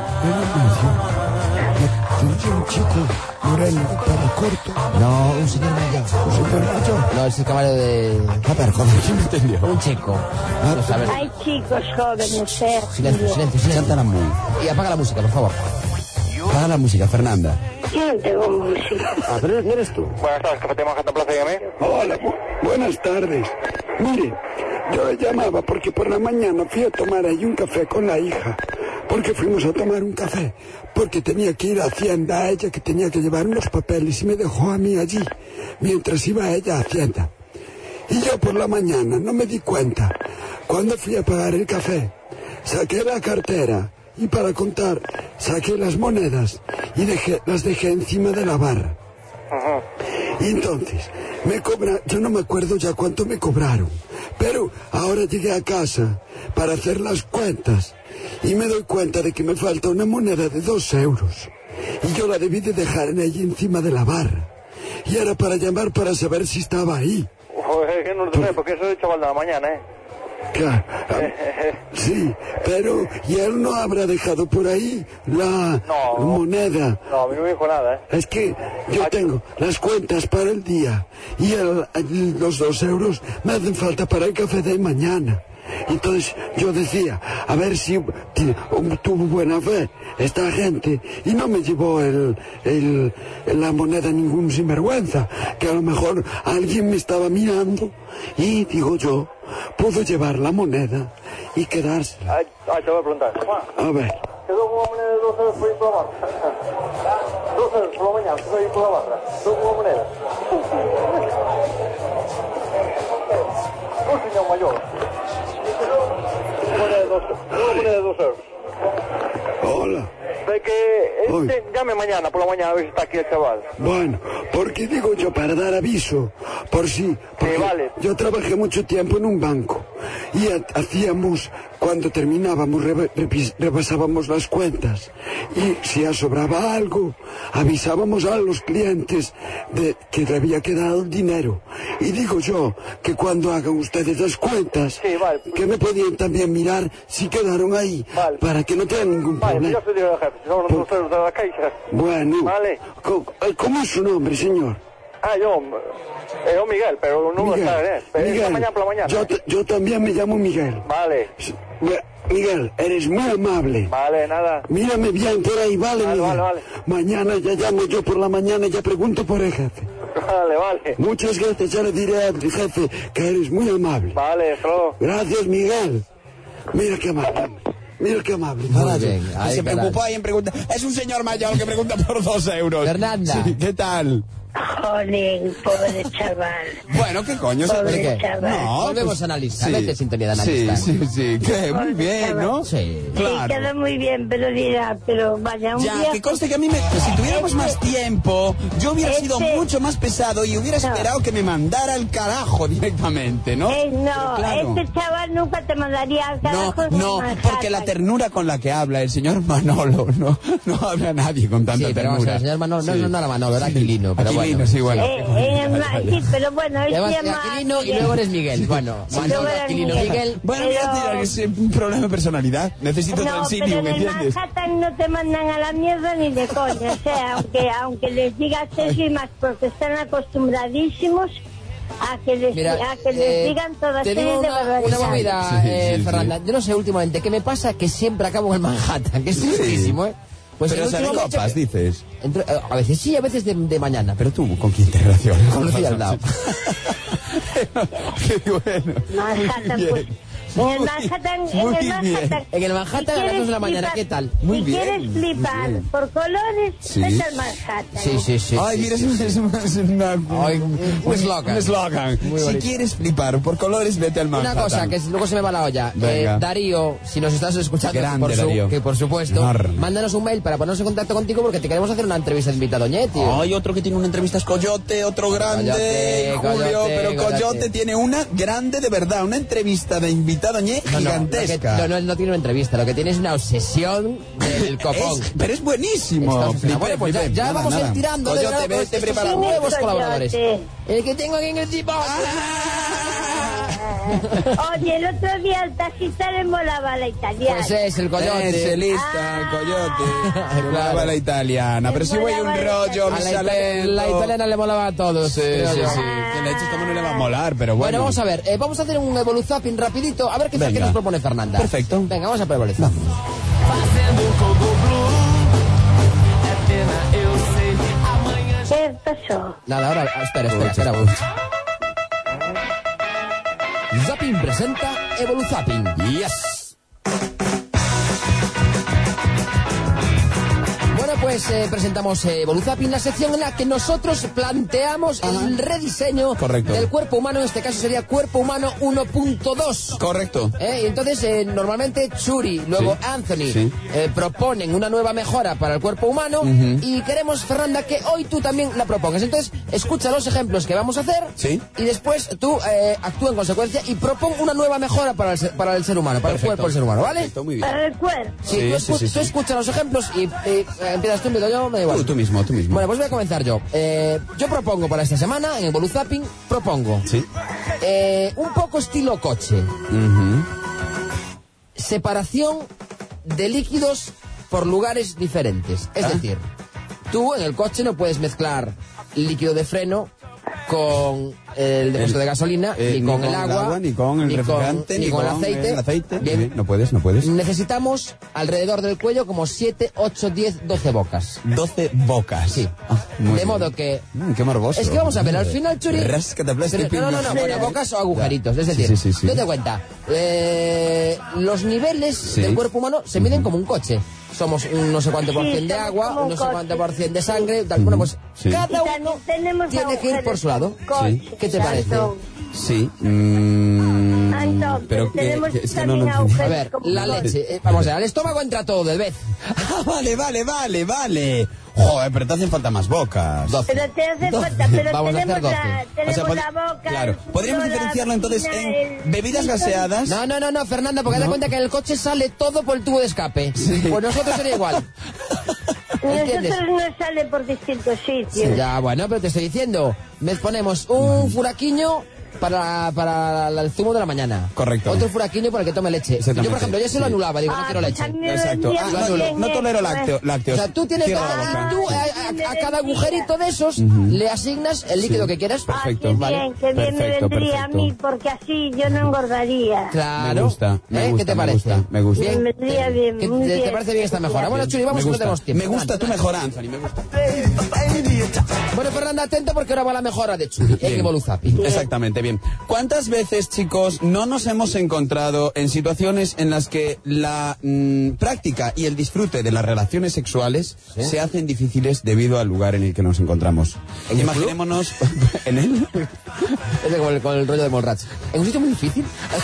Yo un chico moreno de pelo corto. No, un señor mayor. Un señor mayor. No, es el caballo de... A ver, joder, ¿quién me entendió? Un chico. No sabes. Hay chicos jóvenes, eh. Silencio, silencio, silencio. Achántala muy. Y apaga la música, por favor. Apaga la música, Fernanda. Yo no tengo música. Ah, pero no eres tú. Buenas tardes, Cafetería Manhattan Plaza, dígame. Hola, bu- buenas tardes. Mire, yo le llamaba porque por la mañana fui a tomar ahí un café con la hija. Porque fuimos a tomar un café. Porque tenía que ir a Hacienda a ella, que tenía que llevar unos papeles y me dejó a mí allí, mientras iba ella a Hacienda. Y yo por la mañana no me di cuenta. Cuando fui a pagar el café, saqué la cartera y para contar saqué las monedas y dejé, las dejé encima de la barra. Ajá. Y entonces, me cobra, yo no me acuerdo ya cuánto me cobraron, pero ahora llegué a casa para hacer las cuentas y me doy cuenta de que me falta una moneda de dos euros y yo la debí de dejar en allí encima de la barra y era para llamar para saber si estaba ahí. Joder, que no lo sé, porque eso es el chaval de la mañana, ¿eh? Claro, sí, pero ¿y él no habrá dejado por ahí la no, moneda? No, a mí no me dijo nada, ¿eh? Es que yo tengo las cuentas para el día y el, el, los dos euros me hacen falta para el café de mañana. Entonces yo decía, a ver si tuvo buena fe esta gente y no me llevó el, el, la moneda ningún sinvergüenza, que a lo mejor alguien me estaba mirando y, digo yo, pudo llevar la moneda y quedársela. Ay, ay, te voy a preguntar. A ver. Quedó una moneda de dos euros por ahí por la barra. Dos euros por la mañana, por ahí por la barra. Dos una moneda. Un señor mayor. Una moneda de dos, una moneda de dos euros. Hola. De que este, llame mañana por la mañana a ver si está aquí el chaval. Bueno, porque digo yo para dar aviso, por si, porque sí, vale. Yo trabajé mucho tiempo en un banco y ha, hacíamos, cuando terminábamos, re, re, repasábamos las cuentas y si ya sobraba algo, avisábamos a los clientes de que le había quedado el dinero. Y digo yo que cuando hagan ustedes las cuentas, sí, vale. que me podían también mirar si quedaron ahí, vale. Para que no tengan ningún vale, problema. Yo soy de jefe, si son los dos euros de la caixa. Bueno, vale. ¿Cómo es su nombre, señor? Ah, yo, eh, yo Miguel, pero no Miguel, está, ¿eh? Pero Miguel, esta mañana por la mañana. Yo, yo también me llamo Miguel. Vale. Miguel, eres muy amable. Vale, nada. Mírame bien por ahí, ¿vale, vale, Miguel? Vale, vale. Mañana ya llamo yo por la mañana y ya pregunto por el jefe. Vale, vale. Muchas gracias, ya le diré al jefe que eres muy amable. Vale, hasta luego. Gracias, Miguel. Mira qué amable. Mira qué amable. Muy bien. Ay, se preocupó ahí en pregunta. Es un señor mayor que pregunta por dos euros. Fernanda. Sí, ¿qué tal? Joder, pobre chaval. Bueno, ¿qué coño? Pobre ¿Qué? chaval. No, volvemos pues, a analizar. sí. Vete sintonía de analista. Sí, sí, sí. ¿Qué? Muy bien, ¿no? Sí. Claro. Sí, quedó muy bien, pero dirá, pero vaya un Ya, día... que conste que a mí, me, que si tuviéramos este, más tiempo, yo hubiera este, sido mucho más pesado y hubiera no. esperado que me mandara al carajo directamente, ¿no? Eh, no, claro. este chaval nunca te mandaría al No, carajo. no, porque la ternura con la que habla el señor Manolo, no, no habla nadie con tanta sí, pero vamos a ternura. ver, el señor Manolo, Sí. no, no, no era Manolo, era Aquilino, pero Aquilino, bueno. sí, bueno. Eh, eh, ma- sí, pero bueno, él Además, se llama... Aquilino y luego eres Miguel. Bueno, Manolo, luego eres Aquilino, Miguel. Miguel. Bueno, Pero- mira, tío, es un problema de personalidad. Necesito No, transilio, pero ¿me en el entiendes? Manhattan no te mandan a la mierda ni de coña. O sea, aunque, aunque les digas eso y más, porque están acostumbradísimos a que les, Mira, a que les eh, digan toda te serie digo de una, una barbaridades. movida, Sí, eh, sí, sí. Fernanda. Yo no sé últimamente qué me pasa, que siempre acabo en el Manhattan, que es tristísimo, ¿eh? Pues Pero el salen último copas, hecho- dices. Entre- eh, a veces sí, a veces de, de mañana. Pero tú, ¿con quién te relacionas? Con Lucía al lado. Qué bueno. Manhattan, Muy pues. bien. En el Muy Manhattan, bien, en el muy Manhattan. bien. En el Manhattan si a las quieres dos de la mañana, flipar- ¿qué tal? Muy si bien, quieres muy flipar bien. por colores, Sí. vete al Manhattan. Sí, sí, sí. Ay, sí, mira, sí. es, es, es una, Ay, un eslogan. Un eslogan. Muy Si bonito. quieres flipar por colores, vete al Manhattan. Una cosa, que luego se me va la olla. Venga. Eh, Darío, si nos estás escuchando, Grande, por, su- Darío. que por supuesto, Enorme. mándanos un mail para ponernos en contacto contigo porque te queremos hacer una entrevista de invitado ñe, tío. Hay otro que tiene una entrevista, es Coyote, otro grande, Coyote, Julio, Coyote, pero Coyote, Coyote. tiene una grande de verdad, una entrevista de invitado ñe No, no, gigantesca. lo que- no, no, no tiene una entrevista, lo que tiene es una obsesión del copón. Es- pero es buenísimo. Está obsesionado. Flipé, Bueno, pues ya, flipé. ya Nada, vamos a nada. ir tirando de Coyote, grado con vete estos preparando. nuevos Coyote. colaboradores. El que tengo aquí en el tipo. Oye, el otro día al taxista le molaba la italiana. Pues es el Coyote. Ese, lista, el Coyote. Claro. Molaba la italiana, pero si voy un rollo, A mi la, ita- salento. la italiana le molaba a todos. Sí, creo sí, yo. sí. Que le he dicho esto no le va a molar, pero bueno. Bueno, vamos a ver, eh, vamos a hacer un evoluzapping rapidito, a ver qué, Venga. qué nos propone Fernanda. Perfecto. Venga, vamos a por evoluzapping. ¿Qué pasó? Nada, ahora, espera, espera, espera. Zapping presenta Evoluzapping. Yes. Bueno, pues eh, presentamos eh, Voluzapin, la sección en la que nosotros planteamos Ajá. el rediseño Correcto. del cuerpo humano. En este caso sería cuerpo humano uno punto dos. Correcto. ¿Eh? Y entonces, eh, normalmente Churi, luego Sí. Anthony, Sí. Eh, proponen una nueva mejora para el cuerpo humano uh-huh. y queremos, Fernanda, que hoy tú también la propongas. Entonces, escucha los ejemplos que vamos a hacer ¿Sí? y después tú eh, actúa en consecuencia y propon una nueva mejora para el ser, para el ser humano, para Perfecto. el cuerpo del ser humano, ¿vale? Perfecto, muy bien. Para el cuerpo. Sí, Sí, tú, sí, escu- sí, sí. tú escucha los ejemplos y eh, empiezas tú, empiezo yo, me da igual. Tú, tú mismo, tú mismo. Bueno, pues voy a comenzar yo. Eh, yo propongo para esta semana, en el Voluzapin, propongo Sí. eh, un poco estilo coche. Uh-huh. Separación de líquidos por lugares diferentes. Es ¿Ah? decir, tú en el coche no puedes mezclar líquido de freno con el depósito El- de gasolina, Eh, ni con el agua, ni con el ni con- refrigerante, ni con el aceite. el aceite. Bien. Bien, no puedes, no puedes. Necesitamos alrededor del cuello como siete, ocho, diez, doce bocas. doce bocas. Sí. Ah, muy de bien. modo que... Mm, qué morboso. Es que vamos a ver, al final, Churi... Ráscate, plástate, No, no, no, no, pim, bueno, pim. bocas o agujeritos. Ya. Es decir, Sí, sí, sí, sí. date cuenta, eh, los niveles Sí. del cuerpo humano se miden como un coche. Somos un no sé cuánto por Sí, cien de somos agua, como un un no sé coche. cuánto por cien de sangre. Tal. Bueno, pues Sí. cada Y también uno tenemos tiene que ir por su lado. agujeros, Sí. ¿Qué te parece? Tanto. Sí. mm, Ah, entonces, pero que, tenemos que- es que también no lo agujeros. A ver, como la coche. leche. eh, vamos a ver, al estómago entra todo, del vez. Ah, vale, vale, vale, vale. Joder, pero te hacen falta más bocas. doce. Pero te hace doce. falta, pero Vamos a hacer tenemos, la, doce. tenemos O sea, pod- la boca. claro. el culo, Podríamos la diferenciarlo entonces vagina, en el- bebidas el- gaseadas. No, no, no, no, Fernanda, porque No. da cuenta que en el coche sale todo por el tubo de escape. Pues nosotros sería igual. ¿Entiendes? Nosotros no sale por distintos sitios. Ya, bueno, pero te estoy diciendo, me ponemos un furaquiño para, para el zumo de la mañana. Correcto. Otro furaquiño para el que tome leche. Yo, Exactamente. por ejemplo, yo se lo Sí. anulaba, digo, no Ah, quiero pues leche. a mí me Exacto. vendría Ah, muy no, bien no tolero eso, lácteo, ¿eh? lácteos. O sea, tú tienes Cierra la boca. tú a, a- a cada agujerito de esos le asignas el líquido Sí. que quieras. Ah, Perfecto. qué Vale. bien, qué bien Perfecto, me vendría perfecto. a mí, porque así yo no engordaría. Claro. Me gusta, me ¿Eh? gusta, ¿Qué te me parece? gusta, me gusta. Bien. Me vendría bien, ¿Qué- muy te, bien. te parece bien esta mejora? Bueno, Churi, vamos me que no gusta. tenemos tiempo. Me gusta tu mejor, Anthony, me gusta. Bueno, Fernanda, atento porque ahora va la mejora de Churi en Bien. Voluzapin. Exactamente, bien. ¿Cuántas veces, chicos, no nos hemos encontrado en situaciones en las que la mm, práctica y el disfrute de las relaciones sexuales ¿Sí? se hacen difíciles debido al lugar en el que nos encontramos? ¿En el Imaginémonos en él, Es de- con, el, con el rollo de Molrats. ¿En un sitio muy difícil?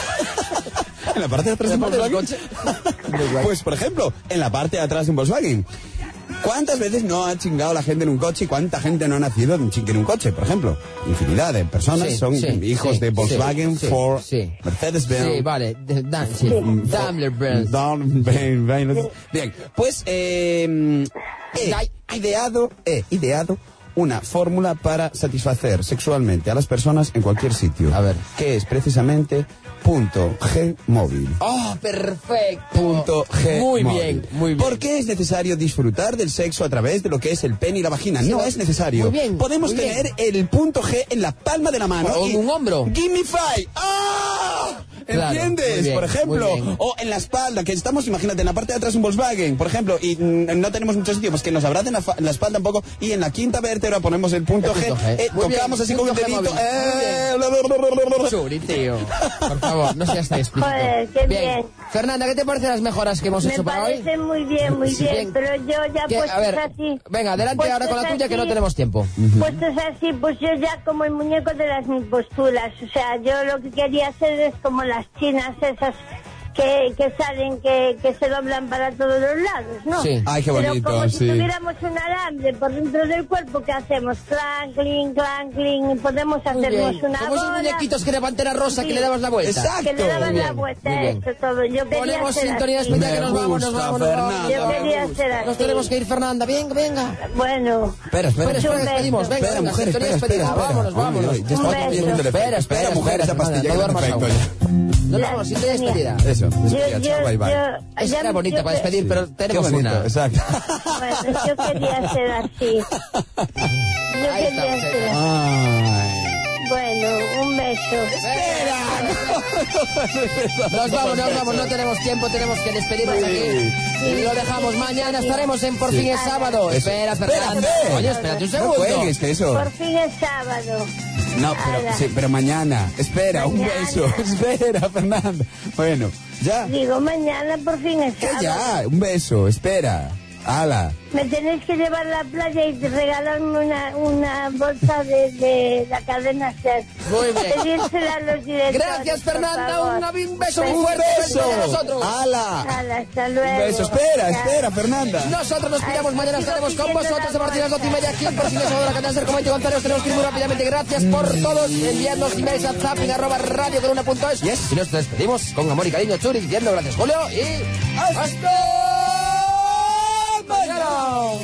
en la parte de atrás de ¿En un la parte del Volkswagen. Pues, por ejemplo, en la parte de atrás de un Volkswagen. ¿Cuántas veces no ha chingado la gente en un coche y cuánta gente no ha nacido en chingue en un coche, por ejemplo? Infinidad de personas Sí, son sí, hijos sí, de Volkswagen, sí, Ford, sí. Mercedes-Benz. Sí, vale. de- da- sí. Daimler-Benz. Daimler-Benz. Bien, pues eh, he Dai- ideado, he ideado una fórmula para satisfacer sexualmente a las personas en cualquier sitio. A ver. Que es precisamente punto G móvil. ¡Oh, perfecto! Punto G Muy móvil. bien, muy bien. ¿Por qué es necesario disfrutar del sexo a través de lo que es el pene y la vagina? Sí, no va- es necesario. muy bien, Podemos muy tener el punto G en la palma de la mano. O en y- un hombro. Give me five. ¡Ah! Claro, ¿Entiendes? muy bien, por ejemplo. muy bien. O en la espalda, que estamos, imagínate, en la parte de atrás un Volkswagen, por ejemplo, y mm, no tenemos mucho sitio, pues que nos abracen la, fa- la espalda un poco y en la quinta vértebra ponemos el punto, El punto G. G. Eh, Muy bien, tocamos así con un punto G dedito. móvil. eh, Churi, tío. Por favor, no seas tan explícito. Joder, qué bien. Fernanda, ¿qué te parecen las mejoras que hemos Me hecho para hoy? parece muy bien, muy Sí, bien, bien. pero yo ya ¿Qué? pues A ver, así. venga, adelante Puestos ahora con la tuya que no así, tenemos tiempo. Puestos así, pues yo ya como el muñeco de las mil posturas. O sea, yo lo que quería hacer es como las chinas esas que, que salen, que, que se doblan para todos los lados, ¿no? Sí. Ay, qué Pero bonito, como si sí. tuviéramos un alambre por dentro del cuerpo, ¿qué hacemos? Clan, clink, clan, clink, y podemos Muy hacernos bien. una Como esos bola. muñequitos que de Pantera Rosa Sí. que le dabas la vuelta. Exacto. Que le daban Muy la bien, vuelta muy a bien. esto todo. Yo quería Ponemos ser sintonía así. especial que nos Me vamos, nos gusta, vamos, nos vamos. Fernanda. Yo quería ser así. Nos tenemos que ir, Fernanda. Venga, venga. Bueno. Espera, espera, Espera, espera, Un despedimos. beso. Venga, Espera, venga, mujer, sintonía espera, espera, despedida. espera. Vámonos, vámonos. Ay, ay, ya está Un pidiendo el beso. efecto. Espera, Espera, espera, mujer, esa Fernanda, pastilla no que no duermas efecto aún. ya. No, La no, sintonía sintonía. despedida. Eso, Yo, despedida, yo, chao, bye bye. yo- Esa ya- era bonita yo para que- despedir, pero Qué tenemos bonito, una. exacto. Bueno, yo quería ser así. Yo Ahí quería estamos, ser así. Ay. Bueno, un beso. Nos vamos, nos vamos, no tenemos tiempo, tenemos que despedirnos aquí. Y lo dejamos. Mañana estaremos en Por fin es sábado. Eso. Espera, Espera, Fernanda. espera. Oye, espérate un No segundo. cuelgues, que eso. Por fin es sábado. No, pero, Ala. sí, pero mañana. Espera, un Mañana. beso. Espera, Fernanda. Bueno, ya. Digo, mañana por fin es Que sábado. ya, un beso, espera. ¡Hala! Me tenéis que llevar a la playa y regalarme una, una bolsa de, de la cadena Ser. Muy bien. Pedírsela a los directores. Gracias, Fernanda. Un, un beso muy ¡Un fuerte. beso! A nosotros. ¡Hala! Hala, hasta luego. Un beso. Espera, Ya. espera, Fernanda. Nosotros nos piramos. Ay, Mañana sigo estaremos con pidiendo vosotros la a partir de las doce y media aquí por si no de la cadena Ser. Como dice Gonzalo, os tenemos que ir muy rápidamente. Gracias por todos. Enviadnos emails a zapping arroba radio con una punto es. Yes. Y nos despedimos con amor y cariño, Churi, diciendo gracias, Julio. Y hasta mañana.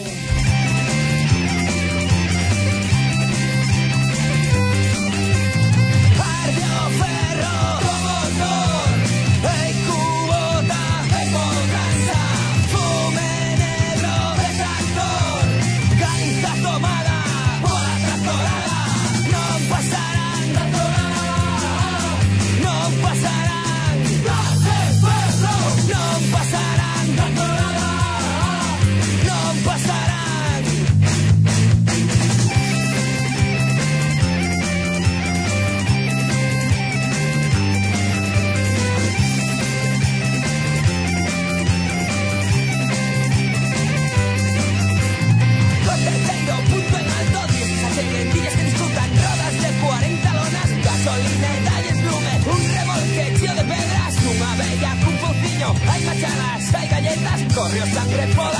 Hay machadas, hay galletas, corrió sangre, poda.